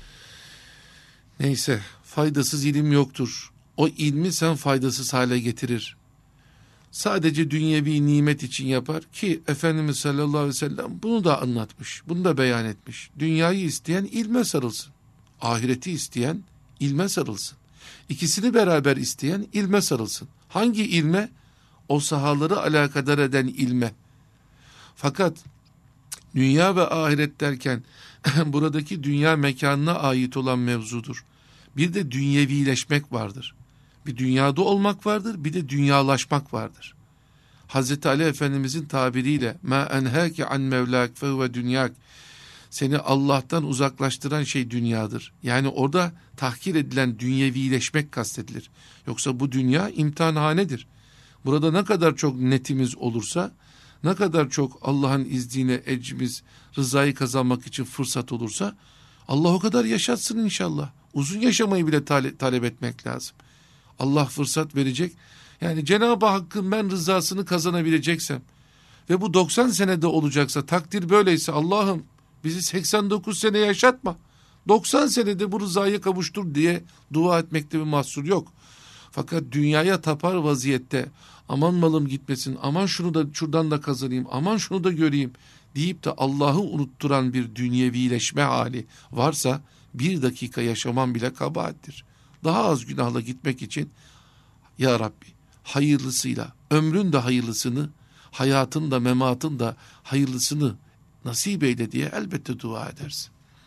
Neyse, faydasız ilim yoktur. O ilmi sen faydasız hale getirir. Sadece dünyevi nimet için yapar ki Efendimiz sallallahu aleyhi ve sellem bunu da anlatmış, bunu da beyan etmiş. Dünyayı isteyen ilme sarılsın. Ahireti isteyen ilme sarılsın. İkisini beraber isteyen ilme sarılsın. Hangi ilme? O sahaları alakadar eden ilme. Fakat dünya ve ahiret derken buradaki dünya mekanına ait olan mevzudur. Bir de dünyevileşmek vardır. Bir dünyada olmak vardır, bir de dünyalaşmak vardır. Hazreti Ali Efendimizin tabiriyle ma enhâke an mevlâk fehuve dünyak, seni Allah'tan uzaklaştıran şey dünyadır. Yani orada tahkir edilen dünyevileşmek kastedilir. Yoksa bu dünya imtihanhanedir. Burada ne kadar çok netimiz olursa, ne kadar çok Allah'ın izniyle ecrimiz, rızayı kazanmak için fırsat olursa, Allah o kadar yaşatsın inşallah. Uzun yaşamayı bile tale- talep etmek lazım. Allah fırsat verecek. Yani Cenab-ı Hakk'ın ben rızasını kazanabileceksem ve bu doksan senede olacaksa, takdir böyleyse Allah'ım bizi seksen dokuz sene yaşatma, doksan senede bu rızaya kavuştur diye dua etmekte bir mahsur yok. Fakat dünyaya tapar vaziyette aman malım gitmesin, aman şunu da şuradan da kazanayım, aman şunu da göreyim deyip de Allah'ı unutturan bir dünyevileşme hali varsa bir dakika yaşaman bile kabahattir. Daha az günahla gitmek için ya Rabbi hayırlısıyla, ömrün de hayırlısını, hayatın da mematın da hayırlısını nasip eyle diye elbette dua edersin.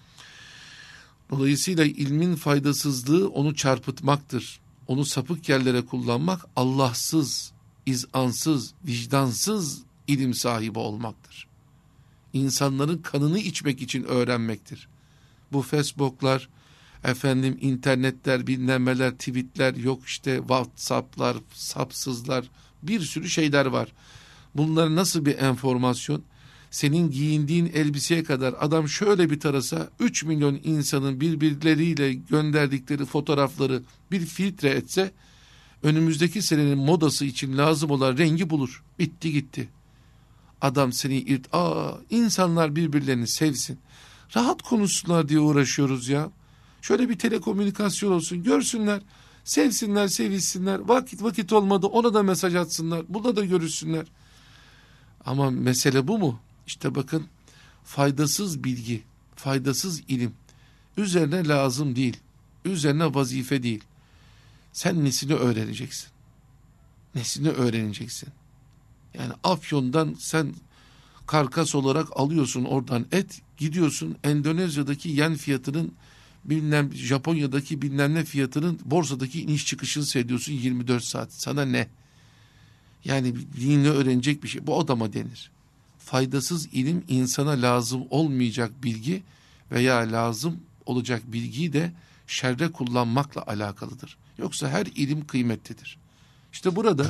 Dolayısıyla ilmin faydasızlığı onu çarpıtmaktır. Onu sapık yerlere kullanmak, Allahsız, izansız, vicdansız ilim sahibi olmaktır. İnsanların kanını içmek için öğrenmektir. Bu Facebook'lar, efendim internetler, bilmemeler, tweetler, yok işte WhatsApp'lar, sapsızlar, bir sürü şeyler var. Bunlar nasıl bir enformasyon? Senin giyindiğin elbiseye kadar adam şöyle bir tarasa üç milyon insanın birbirleriyle gönderdikleri fotoğrafları bir filtre etse önümüzdeki senenin modası için lazım olan rengi bulur. Bitti gitti. Adam seni irt... Aa, insanlar birbirlerini sevsin. Rahat konuşsunlar diye uğraşıyoruz ya. Şöyle bir telekomünikasyon olsun, görsünler, sevsinler, sevilsinler. Vakit vakit olmadı ona da mesaj atsınlar, burada da görüşsünler. Ama mesele bu mu? İşte bakın, faydasız bilgi, faydasız ilim üzerine lazım değil, üzerine vazife değil. Sen nesini öğreneceksin? Nesini öğreneceksin? Yani Afyon'dan sen karkas olarak alıyorsun oradan et, gidiyorsun Endonezya'daki yen fiyatının bilmem Japonya'daki bilmem ne fiyatının borsadaki iniş çıkışını seyrediyorsun yirmi dört saat. Sana ne? Yani dinle öğrenecek bir şey. Bu odama denir. Faydasız ilim insana lazım olmayacak bilgi veya lazım olacak bilgiyi de şerre kullanmakla alakalıdır. Yoksa her ilim kıymetlidir. İşte burada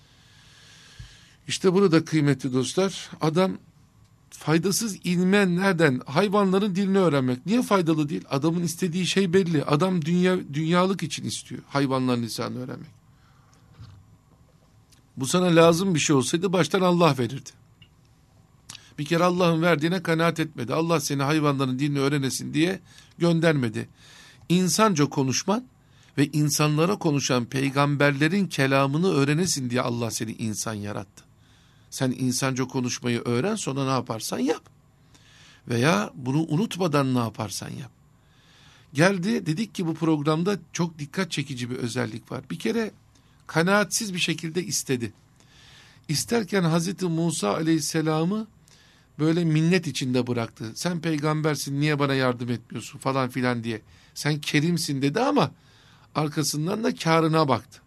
işte burada kıymetli dostlar, adam faydasız ilme nereden? Hayvanların dilini öğrenmek. Niye faydalı değil? Adamın istediği şey belli. Adam dünya dünyalık için istiyor hayvanların lisanını öğrenmek. Bu sana lazım bir şey olsaydı baştan Allah verirdi. Bir kere Allah'ın verdiğine kanaat etmedi. Allah seni hayvanların dilini öğrenesin diye göndermedi. İnsanca konuşman ve insanlara konuşan peygamberlerin kelamını öğrenesin diye Allah seni insan yarattı. Sen insanca konuşmayı öğren, sonra ne yaparsan yap. Veya bunu unutmadan ne yaparsan yap. Geldi, dedik ki bu programda çok dikkat çekici bir özellik var. Bir kere kanaatsiz bir şekilde istedi. İsterken Hazreti Musa Aleyhisselam'ı böyle minnet içinde bıraktı. Sen peygambersin, niye bana yardım etmiyorsun falan filan diye. Sen kerimsin dedi ama arkasından da kârına baktı.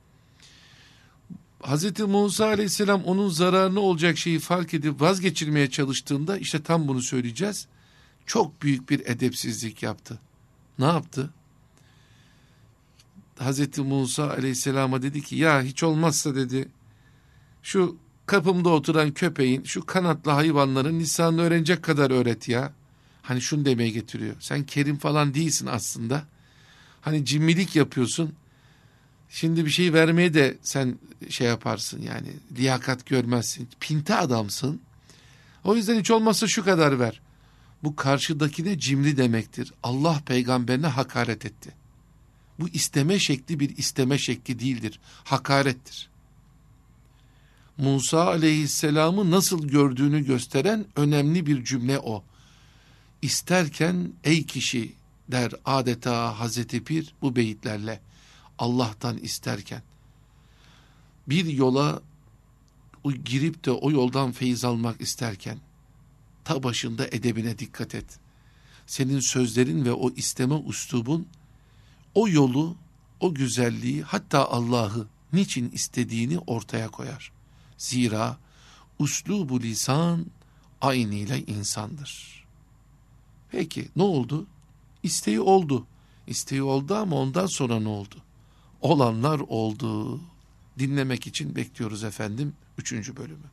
Hazreti Musa aleyhisselam onun zararına olacak şeyi fark edip vazgeçirmeye çalıştığında işte tam bunu söyleyeceğiz. Çok büyük bir edepsizlik yaptı. Ne yaptı? Hazreti Musa aleyhisselama dedi ki ya hiç olmazsa dedi şu kapımda oturan köpeğin şu kanatlı hayvanların lisanını öğrenecek kadar öğret ya. Hani şunu demeye getiriyor. Sen kerim falan değilsin aslında. Hani cimrilik yapıyorsun. Şimdi bir şey vermeye de sen şey yaparsın yani liyakat görmezsin. Pinti adamsın. O yüzden hiç olmazsa şu kadar ver. Bu karşıdakine cimri demektir. Allah peygamberine hakaret etti. Bu isteme şekli bir isteme şekli değildir. Hakarettir. Musa aleyhisselamı nasıl gördüğünü gösteren önemli bir cümle o. İsterken ey kişi der adeta Hazreti Pir bu beyitlerle. Allah'tan isterken. Bir yola girip de o yoldan feyiz almak isterken ta başında edebine dikkat et. Senin sözlerin ve o isteme üslubun o yolu, o güzelliği hatta Allah'ı niçin istediğini ortaya koyar. Zira üslubu lisan aynıyla insandır. Peki ne oldu? İsteği oldu. İsteği oldu ama ondan sonra ne oldu? Olanlar oldu. Dinlemek için bekliyoruz efendim üçüncü bölümü.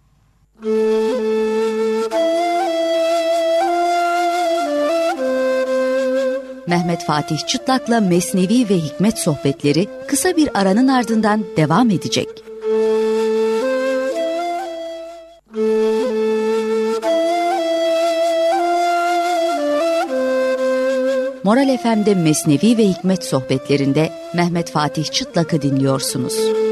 Mehmet Fatih Çıtlak'la Mesnevi ve Hikmet sohbetleri kısa bir aranın ardından devam edecek. Moral F M'de Mesnevi ve Hikmet sohbetlerinde Mehmet Fatih Çıtlak'ı dinliyorsunuz.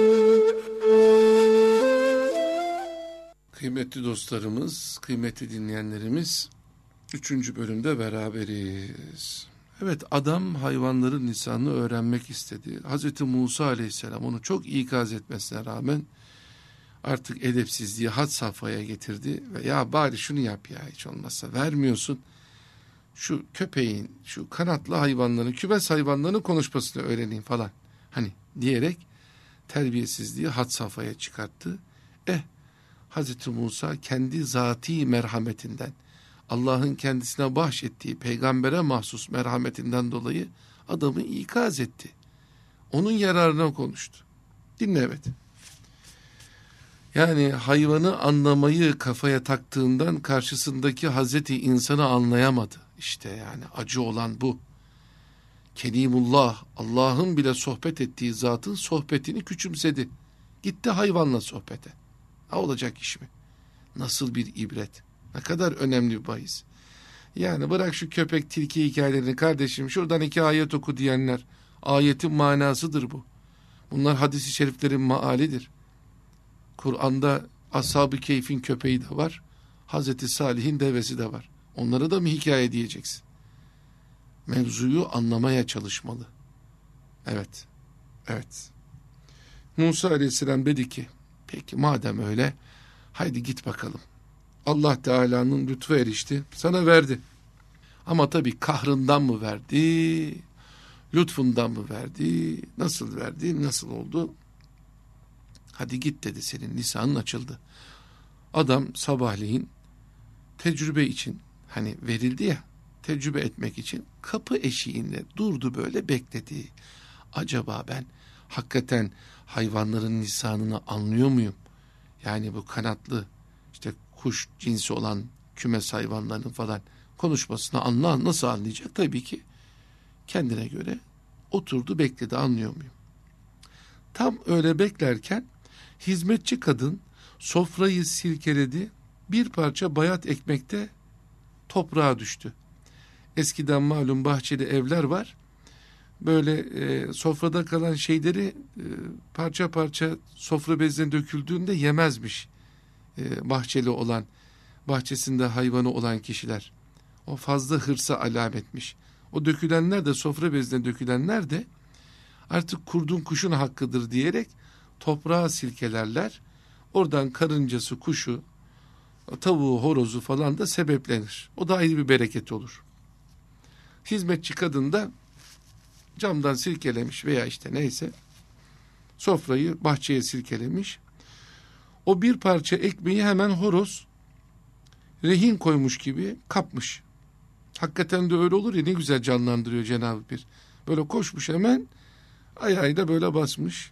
Kıymetli dostlarımız, kıymetli dinleyenlerimiz, üçüncü bölümde beraberiz. Evet, adam hayvanların lisanını öğrenmek istedi. Hazreti Musa aleyhisselam onu çok ikaz etmesine rağmen artık edepsizliği had safhaya getirdi ve ya bari şunu yap ya hiç olmazsa vermiyorsun. Şu köpeğin, şu kanatlı hayvanların, kümes hayvanlarının konuşmasını öğreneyim falan. Hani diyerek terbiyesizliği had safhaya çıkarttı. Eh, Hazreti Musa kendi zati merhametinden, Allah'ın kendisine bahşettiği peygambere mahsus merhametinden dolayı adamı ikaz etti. Onun yararına konuştu. Dinle evet. Yani hayvanı anlamayı kafaya taktığından karşısındaki Hazreti insanı anlayamadı. İşte yani acı olan bu. Kelimullah, Allah'ın bile sohbet ettiği zatın sohbetini küçümsedi. Gitti hayvanla sohbete. Ha olacak iş mi? Nasıl bir ibret? Ne kadar önemli bir bahis. Yani bırak şu köpek tilki hikayelerini kardeşim, şuradan iki ayet oku diyenler, ayetin manasıdır bu. Bunlar hadis-i şeriflerin maalidir. Kur'an'da Ashab-ı Keyf'in köpeği de var, Hazreti Salih'in devesi de var. Onlara da mı hikaye diyeceksin? Mevzuyu anlamaya çalışmalı. Evet, evet. Musa aleyhisselam dedi ki, peki madem öyle, haydi git bakalım. Allah Teala'nın lütfu erişti, sana verdi. Ama tabii kahrından mı verdi, lütfundan mı verdi, nasıl verdi, nasıl oldu? Hadi git dedi, senin lisanın açıldı. Adam sabahleyin tecrübe için, hani verildi ya, tecrübe etmek için kapı eşiğinde durdu, böyle bekledi. Acaba ben hakikaten hayvanların lisanını anlıyor muyum? Yani bu kanatlı işte kuş cinsi olan kümes hayvanlarının falan konuşmasını anla, nasıl anlayacak? Tabii ki kendine göre oturdu bekledi, anlıyor muyum? Tam öyle beklerken hizmetçi kadın sofrayı silkeledi, bir parça bayat ekmekte toprağa düştü. Eskiden malum bahçeli evler var. Böyle e, sofrada kalan şeyleri e, parça parça sofra bezine döküldüğünde yemezmiş. E, bahçeli olan, bahçesinde hayvanı olan kişiler. O fazla hırsa alametmiş. O dökülenler de, sofra bezine dökülenler de artık kurdun kuşun hakkıdır diyerek toprağa silkelerler. Oradan karıncası, kuşu, tavuğu, horozu falan da sebeplenir. O da ayrı bir bereket olur. Hizmetçi kadın da camdan sirkelemiş veya işte neyse sofrayı bahçeye sirkelemiş. O bir parça ekmeği hemen horoz rehin koymuş gibi kapmış. Hakikaten de öyle olur ya, ne güzel canlandırıyor Cenab-ı Bir. Böyle koşmuş hemen, ayağı da böyle basmış.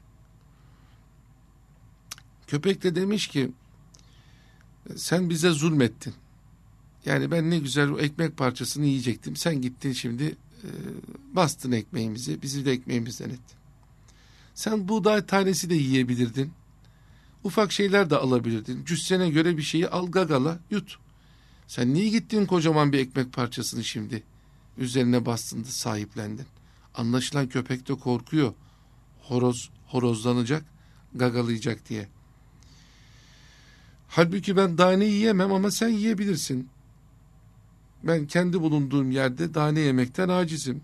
Köpek de demiş ki sen bize zulmettin. Yani ben ne güzel o ekmek parçasını yiyecektim. Sen gittin şimdi e, bastın ekmeğimizi, bizi de ekmeğimizden ettin. Sen buğday tanesi de yiyebilirdin. Ufak şeyler de alabilirdin. Cüssene göre bir şeyi al, gagala, yut. Sen niye gittin kocaman bir ekmek parçasını şimdi üzerine bastın da sahiplendin? Anlaşılan köpek de korkuyor. Horoz horozlanacak, gagalayacak diye. Halbuki ben tane yiyemem ama sen yiyebilirsin. Ben kendi bulunduğum yerde tane yemekten acizim.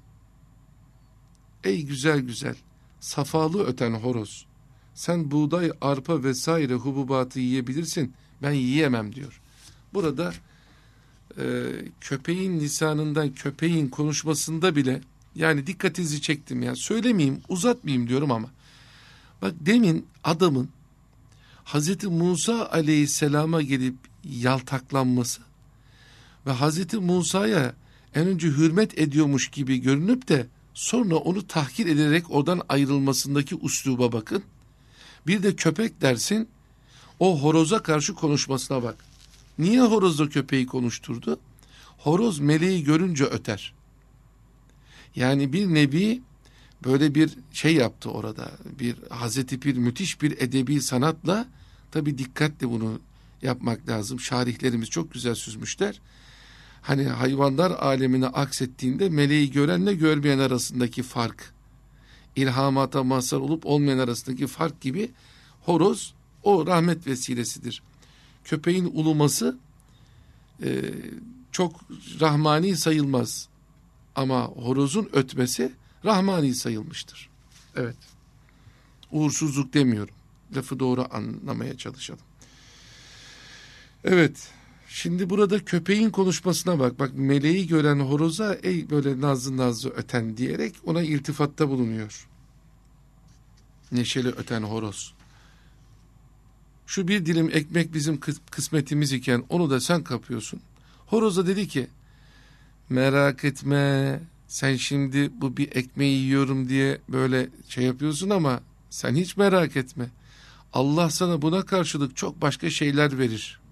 Ey güzel güzel, safalı öten horoz. Sen buğday, arpa vesaire hububatı yiyebilirsin. Ben yiyemem diyor. Burada e, köpeğin lisanından, köpeğin konuşmasında bile, yani dikkatinizi çektim ya. Söylemeyeyim, uzatmayayım diyorum ama. Bak demin adamın Hazreti Musa aleyhisselama gelip yaltaklanması ve Hazreti Musa'ya en önce hürmet ediyormuş gibi görünüp de sonra onu tahkir ederek oradan ayrılmasındaki üsluba bakın. Bir de köpek dersin, o horoza karşı konuşmasına bak. Niye horoz o köpeği konuşturdu? Horoz meleği görünce öter. Yani bir nebi böyle bir şey yaptı orada. Bir Hazreti Pir müthiş bir edebi sanatla, tabi dikkatle bunu yapmak lazım. Şarihlerimiz çok güzel süzmüşler. Hani hayvanlar alemine aksettiğinde meleği görenle görmeyen arasındaki fark, ilhamata mazhar olup olmayan arasındaki fark gibi horoz o rahmet vesilesidir. Köpeğin uluması e, çok rahmani sayılmaz. Ama horozun ötmesi rahmani sayılmıştır. Evet. Uğursuzluk demiyorum. Lafı doğru anlamaya çalışalım. Evet. Şimdi burada köpeğin konuşmasına bak. Bak meleği gören horoza ey böyle nazlı nazlı öten diyerek ona iltifatta bulunuyor. Neşeli öten horoz. Şu bir dilim ekmek bizim kısmetimiz iken onu da sen kapıyorsun. Horoza dedi ki merak etme, sen şimdi bu bir ekmeği yiyorum diye böyle şey yapıyorsun ama sen hiç merak etme. Allah sana buna karşılık çok başka şeyler verir.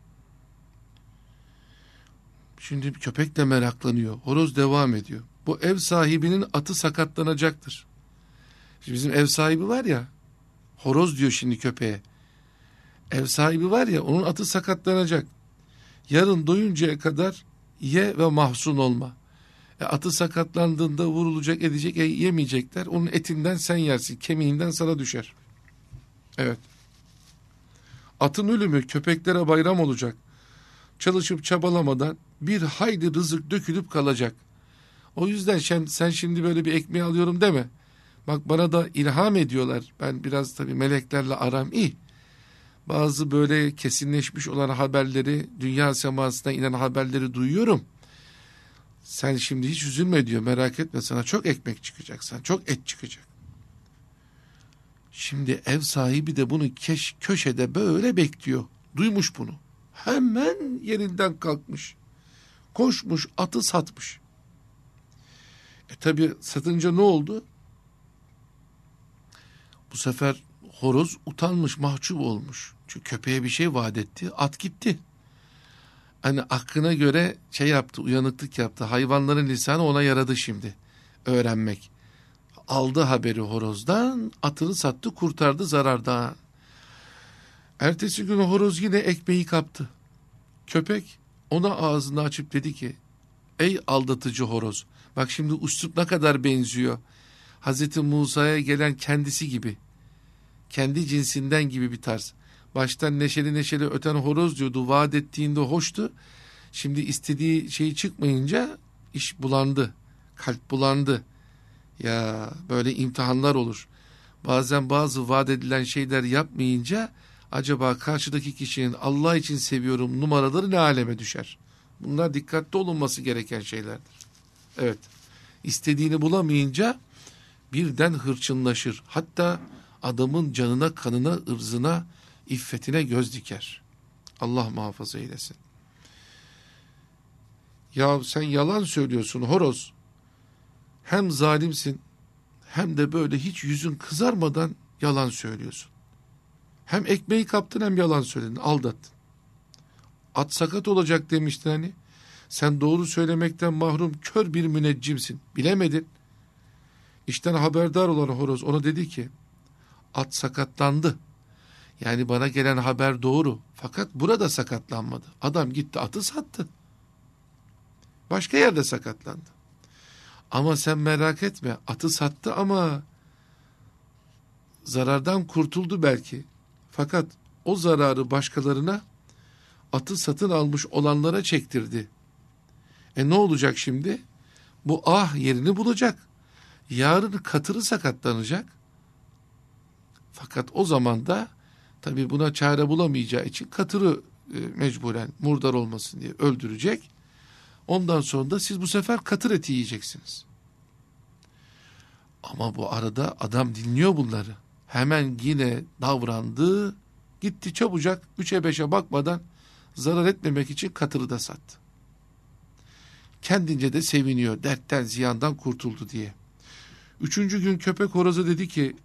Şimdi köpek de meraklanıyor. Horoz devam ediyor. Bu ev sahibinin atı sakatlanacaktır. Şimdi bizim ev sahibi var ya, horoz diyor şimdi köpeğe. Ev sahibi var ya, onun atı sakatlanacak. Yarın doyuncaya kadar ye ve mahzun olma. E, atı sakatlandığında vurulacak edecek, e, yemeyecekler. Onun etinden sen yersin, kemiğinden sana düşer. Evet. Atın ölümü köpeklere bayram olacak. Çalışıp çabalamadan bir hayli rızık dökülüp kalacak. O yüzden sen, sen şimdi böyle bir ekmeği alıyorum deme. Bak bana da ilham ediyorlar. Ben biraz tabii meleklerle aram iyi. Bazı böyle kesinleşmiş olan haberleri, dünya semasına inen haberleri duyuyorum. Sen şimdi hiç üzülme diyor, merak etme, sana çok ekmek çıkacak, sana çok et çıkacak. Şimdi ev sahibi de bunu keş, köşede böyle bekliyor. Duymuş bunu. Hemen yerinden kalkmış. Koşmuş, atı satmış. E tabi satınca ne oldu? Bu sefer horoz utanmış, mahcup olmuş. Çünkü köpeğe bir şey vaat etti, at gitti. Hani aklına göre şey yaptı, uyanıklık yaptı. Hayvanların lisanı ona yaradı şimdi. Öğrenmek. Aldı haberi horozdan, atını sattı, kurtardı zarardan. Ertesi gün horoz yine ekmeği kaptı. Köpek ona ağzını açıp dedi ki, ey aldatıcı horoz, bak şimdi üslup ne kadar benziyor. Hazreti Musa'ya gelen kendisi gibi. Kendi cinsinden gibi bir tarz. Baştan neşeli neşeli öten horoz diyordu. Vaat ettiğinde hoştu. Şimdi istediği şey çıkmayınca iş bulandı. Kalp bulandı. Ya böyle imtihanlar olur. Bazen bazı vaat edilen şeyler yapmayınca acaba karşıdaki kişinin Allah için seviyorum numaraları ne aleme düşer? Bunlar dikkatli olunması gereken şeylerdir. Evet. İstediğini bulamayınca birden hırçınlaşır. Hatta adamın canına, kanına, ırzına, iffetine göz diker. Allah muhafaza eylesin. Ya sen yalan söylüyorsun horoz. Hem zalimsin hem de böyle hiç yüzün kızarmadan yalan söylüyorsun. Hem ekmeği kaptın hem yalan söyledin, aldattın. At sakat olacak demiştin hani. Sen doğru söylemekten mahrum kör bir müneccimsin. Bilemedin. İşten haberdar olan horoz ona dedi ki, at sakatlandı. Yani bana gelen haber doğru. Fakat burada sakatlanmadı. Adam gitti atı sattı. Başka yerde sakatlandı. Ama sen merak etme, atı sattı ama zarardan kurtuldu belki. Fakat o zararı başkalarına, atı satın almış olanlara çektirdi. E ne olacak şimdi? Bu ah yerini bulacak. Yarın katırı sakatlanacak. Fakat o zaman da tabii buna çare bulamayacağı için katırı e, mecburen murdar olmasın diye öldürecek. Ondan sonra da siz bu sefer katır eti yiyeceksiniz. Ama bu arada adam dinliyor bunları. Hemen yine davrandı. Gitti çabucak üçe beşe bakmadan zarar etmemek için katırı da sattı. Kendince de seviniyor. Dertten ziyandan kurtuldu diye. Üçüncü gün köpek horozu dedi ki,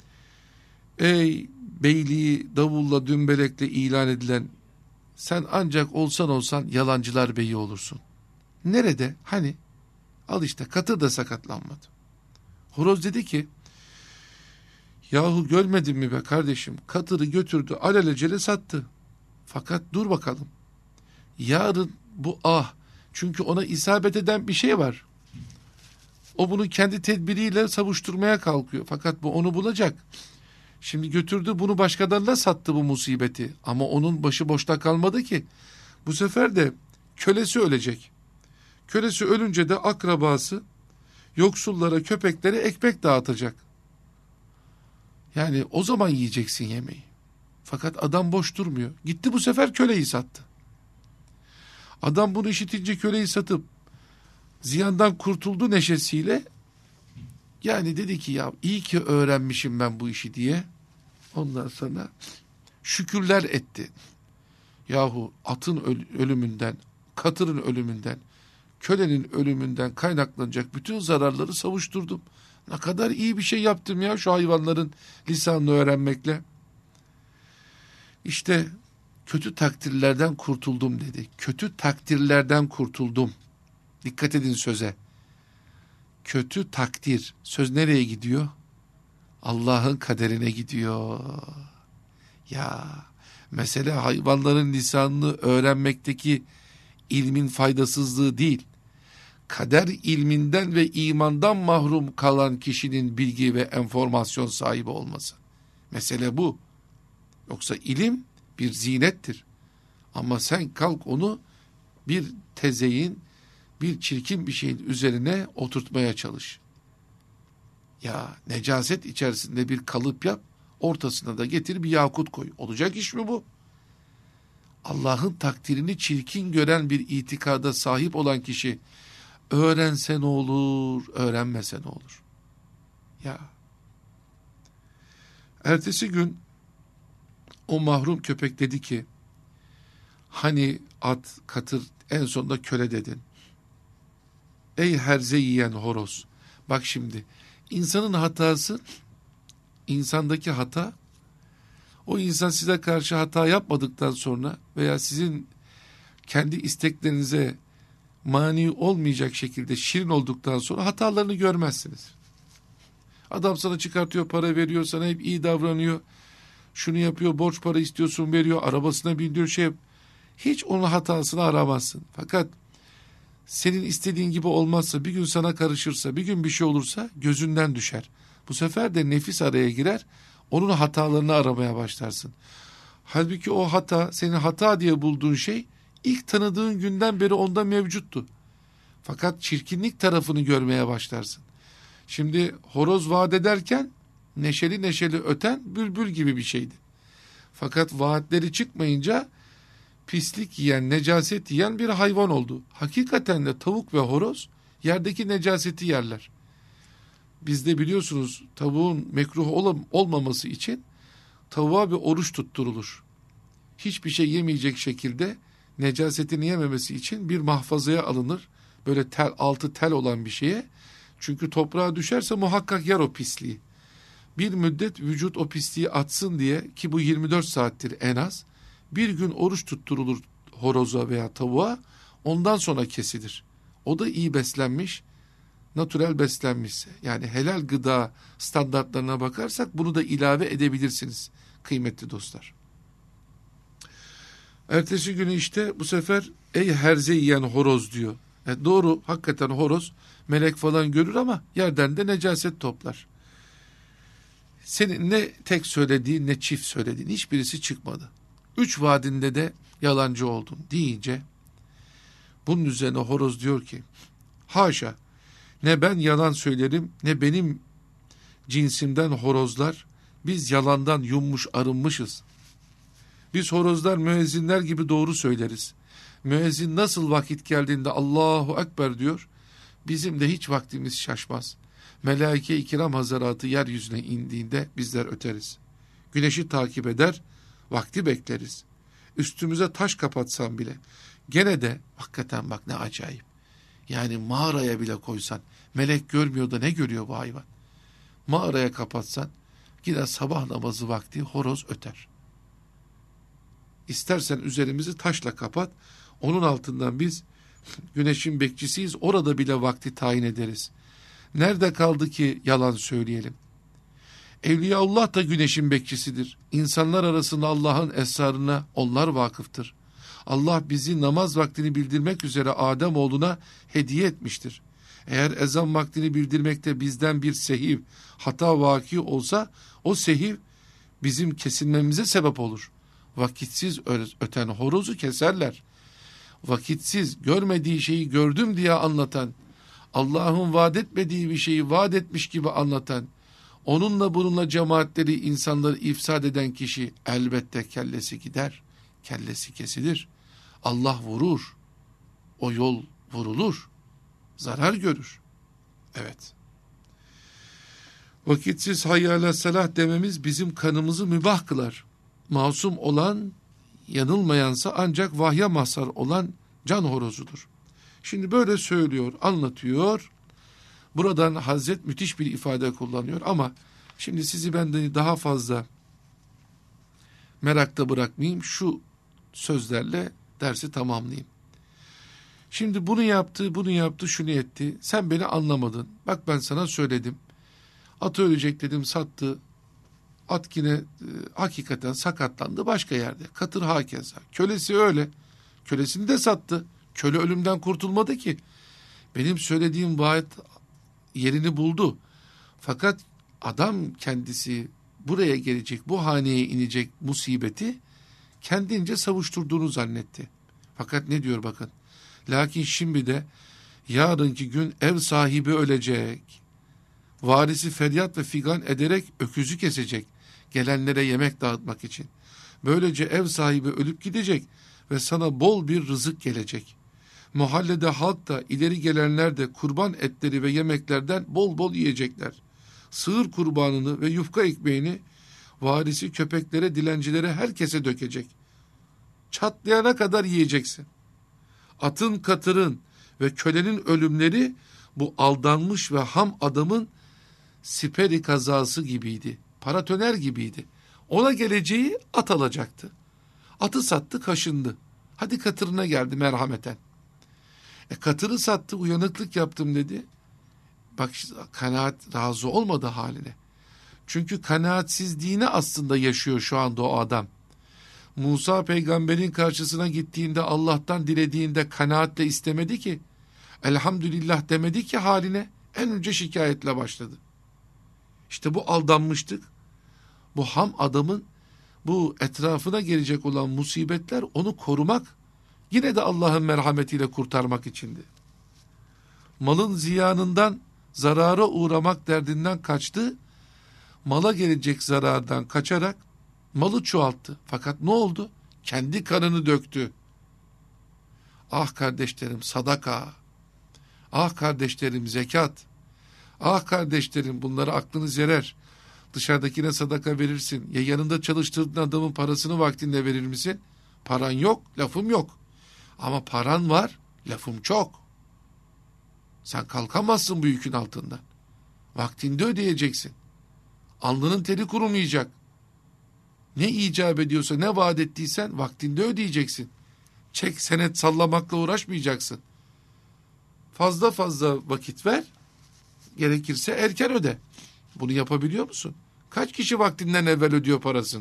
ey beyliği davulla dümbelekle ilan edilen, sen ancak olsan olsan yalancılar beyi olursun. Nerede? Hani? Al işte katır da sakatlanmadı. Horoz dedi ki, yahu görmedin mi be kardeşim? Katırı götürdü alelacele sattı. Fakat dur bakalım. Yarın bu ah, çünkü ona isabet eden bir şey var. O bunu kendi tedbiriyle savuşturmaya kalkıyor. Fakat bu onu bulacak. Şimdi götürdü bunu başkalarına sattı bu musibeti. Ama onun başı boşta kalmadı ki. Bu sefer de kölesi ölecek. Kölesi ölünce de akrabası yoksullara, köpeklere ekmek dağıtacak. Yani o zaman yiyeceksin yemeği. Fakat adam boş durmuyor. Gitti bu sefer köleyi sattı. Adam bunu işitince köleyi satıp ziyandan kurtuldu neşesiyle. Yani dedi ki ya iyi ki öğrenmişim ben bu işi diye. Ondan sonra şükürler etti. Yahu atın ölümünden, katırın ölümünden, kölenin ölümünden kaynaklanacak bütün zararları savuşturdum. Ne kadar iyi bir şey yaptım ya şu hayvanların lisanını öğrenmekle. İşte kötü takdirlerden kurtuldum dedi. Kötü takdirlerden kurtuldum. Dikkat edin söze. Kötü takdir. Söz nereye gidiyor? Allah'ın kaderine gidiyor. Ya mesele hayvanların lisanını öğrenmekteki ilmin faydasızlığı değil. Kader ilminden ve imandan mahrum kalan kişinin bilgi ve enformasyon sahibi olması. Mesele bu. Yoksa ilim bir zinettir. Ama sen kalk onu bir tezeyin, bir çirkin bir şeyin üzerine oturtmaya çalış. Ya necaset içerisinde bir kalıp yap, ortasına da getir bir yakut koy. Olacak iş mi bu? Allah'ın takdirini çirkin gören bir itikada sahip olan kişi öğrense ne olur, öğrenmese ne olur? Ya. Ertesi gün o mahrum köpek dedi ki, hani at, katır, en sonunda köle dedin. Ey herze yiyen horoz, bak şimdi insanın hatası, insandaki hata, o insan size karşı hata yapmadıktan sonra veya sizin kendi isteklerinize mani olmayacak şekilde şirin olduktan sonra hatalarını görmezsiniz. Adam sana çıkartıyor, para veriyor, sana hep iyi davranıyor, şunu yapıyor, borç para istiyorsun veriyor, arabasına bindiriyor, şey, hiç onun hatasını aramazsın. Fakat senin istediğin gibi olmazsa, bir gün sana karışırsa, bir gün bir şey olursa gözünden düşer. Bu sefer de nefis araya girer, onun hatalarını aramaya başlarsın. Halbuki o hata, senin hata diye bulduğun şey ilk tanıdığın günden beri onda mevcuttu. Fakat çirkinlik tarafını görmeye başlarsın. Şimdi horoz vaat ederken neşeli neşeli öten bülbül gibi bir şeydi. Fakat vaatleri çıkmayınca pislik yiyen, necaset yiyen bir hayvan oldu. Hakikaten de tavuk ve horoz yerdeki necaseti yerler. bizde biliyorsunuz tavuğun mekruh ol olmaması için tavuğa bir oruç tutturulur. Hiçbir şey yemeyecek şekilde necasetini yememesi için bir mahfazaya alınır. Böyle tel, altı tel olan bir şeye. Çünkü toprağa düşerse muhakkak yer o pisliği. Bir müddet vücut o pisliği atsın diye, ki bu yirmi dört saattir en az, bir gün oruç tutturulur horoza veya tavuğa, ondan sonra kesilir. O da iyi beslenmiş, natürel beslenmişse. Yani helal gıda standartlarına bakarsak bunu da ilave edebilirsiniz kıymetli dostlar. Ertesi günü işte bu sefer ey herze yiyen horoz diyor. E doğru, hakikaten horoz melek falan görür ama yerden de necaset toplar. Senin ne tek söylediğin ne çift söylediğin hiçbirisi çıkmadı. Üç vaadinde de yalancı oldun deyince bunun üzerine horoz diyor ki haşa, ne ben yalan söylerim ne benim cinsimden horozlar, biz yalandan yummuş arınmışız. Biz horozlar müezzinler gibi doğru söyleriz. Müezzin nasıl vakit geldiğinde Allahu Ekber diyor, bizim de hiç vaktimiz şaşmaz. Melaike-i kiram hazaratı yeryüzüne indiğinde bizler öteriz. Güneşi takip eder, vakti bekleriz. Üstümüze taş kapatsan bile, gene de hakikaten bak ne acayip. Yani mağaraya bile koysan, melek görmüyor da ne görüyor bu hayvan? Mağaraya kapatsan, yine sabah namazı vakti horoz öter. İstersen üzerimizi taşla kapat, onun altından biz güneşin bekçisiyiz, orada bile vakti tayin ederiz. Nerede kaldı ki yalan söyleyelim? Evliyaullah da güneşin bekçisidir. İnsanlar arasında Allah'ın esrarına onlar vakıftır. Allah bizi namaz vaktini bildirmek üzere Ademoğluna hediye etmiştir. Eğer ezan vaktini bildirmekte bizden bir sehiv, hata vaki olsa, o sehiv bizim kesilmemize sebep olur. Vakitsiz öten horozu keserler. Vakitsiz, görmediği şeyi gördüm diye anlatan, Allah'ın vaat etmediği bir şeyi vaat etmiş gibi anlatan, onunla bununla cemaatleri, insanları ifsad eden kişi elbette kellesi gider, kellesi kesilir. Allah vurur, o yol vurulur, zarar görür. Evet. Vakitsiz hayyâle selah dememiz bizim kanımızı mübah kılar. Masum olan, yanılmayansa ancak vahye mazhar olan can horozudur. Şimdi böyle söylüyor, anlatıyor. Buradan Hazret müthiş bir ifade kullanıyor ama şimdi sizi ben de daha fazla merakta bırakmayayım. Şu sözlerle dersi tamamlayayım. Şimdi bunu yaptı, bunu yaptı, şunu etti. Sen beni anlamadın. Bak ben sana söyledim. Atı ölecek dedim, sattı. At yine e, hakikaten sakatlandı başka yerde. Katır hakeza. Kölesi öyle. Kölesini de sattı. Köle ölümden kurtulmadı ki. Benim söylediğim vaat yerini buldu. Fakat adam kendisi buraya gelecek, bu haneye inecek musibeti kendince savuşturduğunu zannetti. Fakat ne diyor bakın. Lakin şimdi de yarınki gün ev sahibi ölecek. Varisi feryat ve figan ederek öküzü kesecek. Gelenlere yemek dağıtmak için. Böylece ev sahibi ölüp gidecek ve sana bol bir rızık gelecek. Mahallede halk da ileri gelenler de kurban etleri ve yemeklerden bol bol yiyecekler. Sığır kurbanını ve yufka ekmeğini varisi köpeklere, dilencilere, herkese dökecek. Çatlayana kadar yiyeceksin. Atın, katırın ve kölenin ölümleri bu aldanmış ve ham adamın siperi kazası gibiydi. Paratoner gibiydi. Ona geleceği at alacaktı. Atı sattı, kaşındı. Hadi katırına geldi merhameten. E katırı sattı, uyanıklık yaptım dedi. Bak kanaat razı olmadı haline. Çünkü kanaatsizliğini aslında yaşıyor şu anda o adam. Musa peygamberin karşısına gittiğinde Allah'tan dilediğinde kanaatle istemedi ki. Elhamdülillah demedi ki haline. En önce şikayetle başladı. İşte bu aldanmıştık. Bu ham adamın bu etrafına gelecek olan musibetler onu korumak, yine de Allah'ın merhametiyle kurtarmak içindi. Malın ziyanından, zarara uğramak derdinden kaçtı. Mala gelecek zarardan kaçarak malı çoğalttı. Fakat ne oldu? Kendi kanını döktü. Ah kardeşlerim sadaka, ah kardeşlerim zekat, Ah kardeşlerim, bunları aklınız yerer. Dışarıdakine sadaka verirsin. Ya yanında çalıştırdığın adamın parasını vaktinde verir misin? Paran yok, lafım yok. Ama paran var, lafım çok. Sen kalkamazsın bu yükün altından. Vaktinde ödeyeceksin. Alnının teri kurumayacak. Ne icap ediyorsa, ne vaat ettiysen vaktinde ödeyeceksin. Çek senet sallamakla uğraşmayacaksın. Fazla fazla vakit ver, gerekirse erken öde. Bunu yapabiliyor musun? Kaç kişi vaktinden evvel ödüyor parasını?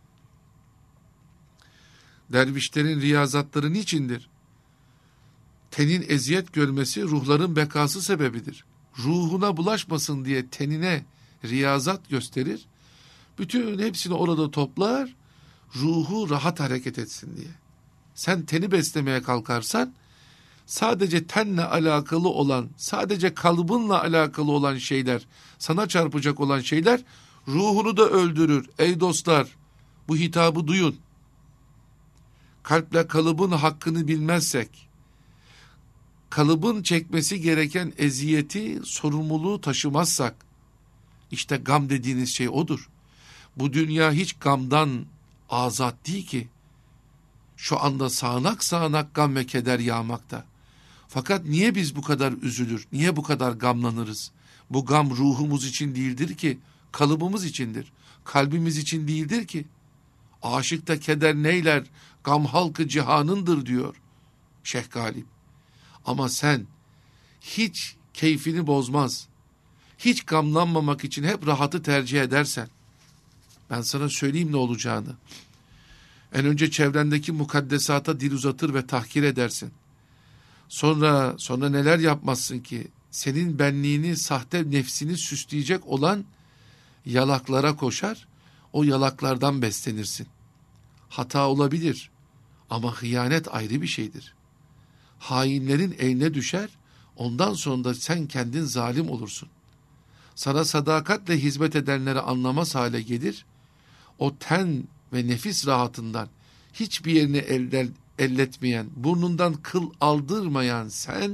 Dervişlerin riyazatları niçindir? Tenin eziyet görmesi ruhların bekası sebebidir. Ruhuna bulaşmasın diye tenine riyazat gösterir. Bütün hepsini orada toplar, ruhu rahat hareket etsin diye. Sen teni beslemeye kalkarsan, sadece tenle alakalı olan, sadece kalbinle alakalı olan şeyler, sana çarpacak olan şeyler, ruhunu da öldürür. Ey dostlar, bu hitabı duyun. Kalple kalıbın hakkını bilmezsek, kalıbın çekmesi gereken eziyeti, sorumluluğu taşımazsak, işte gam dediğiniz şey odur. Bu dünya hiç gamdan azat değil ki. Şu anda sağanak sağanak gam ve keder yağmakta. Fakat niye biz bu kadar üzülür, niye bu kadar gamlanırız? Bu gam ruhumuz için değildir ki, kalıbımız içindir. Kalbimiz için değildir ki. Aşıkta keder neyler, gam halkı cihanındır diyor Şeyh Galip. Ama sen hiç keyfini bozmaz, hiç gamlanmamak için hep rahatı tercih edersen, ben sana söyleyeyim ne olacağını. En önce çevrendeki mukaddesata dil uzatır ve tahkir edersin. Sonra, sonra neler yapmazsın ki, senin benliğini, sahte nefsini süsleyecek olan yalaklara koşar, o yalaklardan beslenirsin. Hata olabilir ama hıyanet ayrı bir şeydir. Hainlerin eline düşer, ondan sonra da sen kendin zalim olursun. Sana sadakatle hizmet edenleri anlamaz hale gelir, o ten ve nefis rahatından hiçbir yerini elden, elletmeyen, burnundan kıl aldırmayan sen,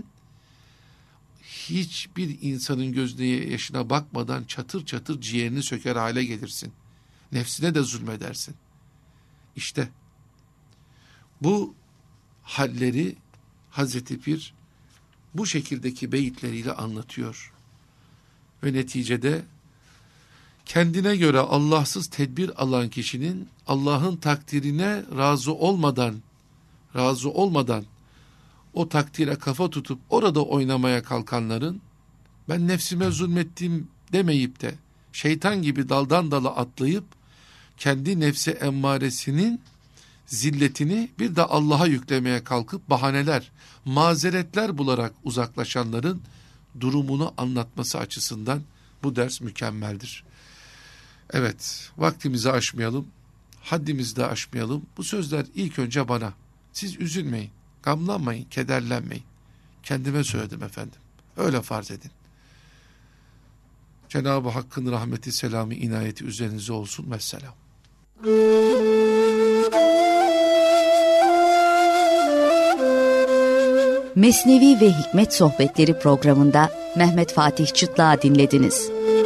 hiçbir insanın gözüne yaşına bakmadan çatır çatır ciğerini söker hale gelirsin. Nefsine de zulmedersin. İşte bu halleri Hazreti Pir bu şekildeki beyitleriyle anlatıyor. Ve neticede kendine göre Allahsız tedbir alan kişinin Allah'ın takdirine razı olmadan, razı olmadan o takdire kafa tutup orada oynamaya kalkanların, ben nefsime zulmettim demeyip de şeytan gibi daldan dala atlayıp kendi nefsi emmaresinin zilletini bir de Allah'a yüklemeye kalkıp bahaneler, mazeretler bularak uzaklaşanların durumunu anlatması açısından bu ders mükemmeldir. Evet, vaktimizi aşmayalım, haddimizi de aşmayalım. Bu sözler ilk önce bana. Siz üzülmeyin, gamlanmayın, kederlenmeyin. Kendime söyledim efendim. Öyle farz edin. Cenab-ı Hakk'ın rahmeti, selamı, inayeti üzerinize olsun. Vesselam. Mesnevi ve Hikmet Sohbetleri programında Mehmet Fatih Çıtlak'ı dinlediniz.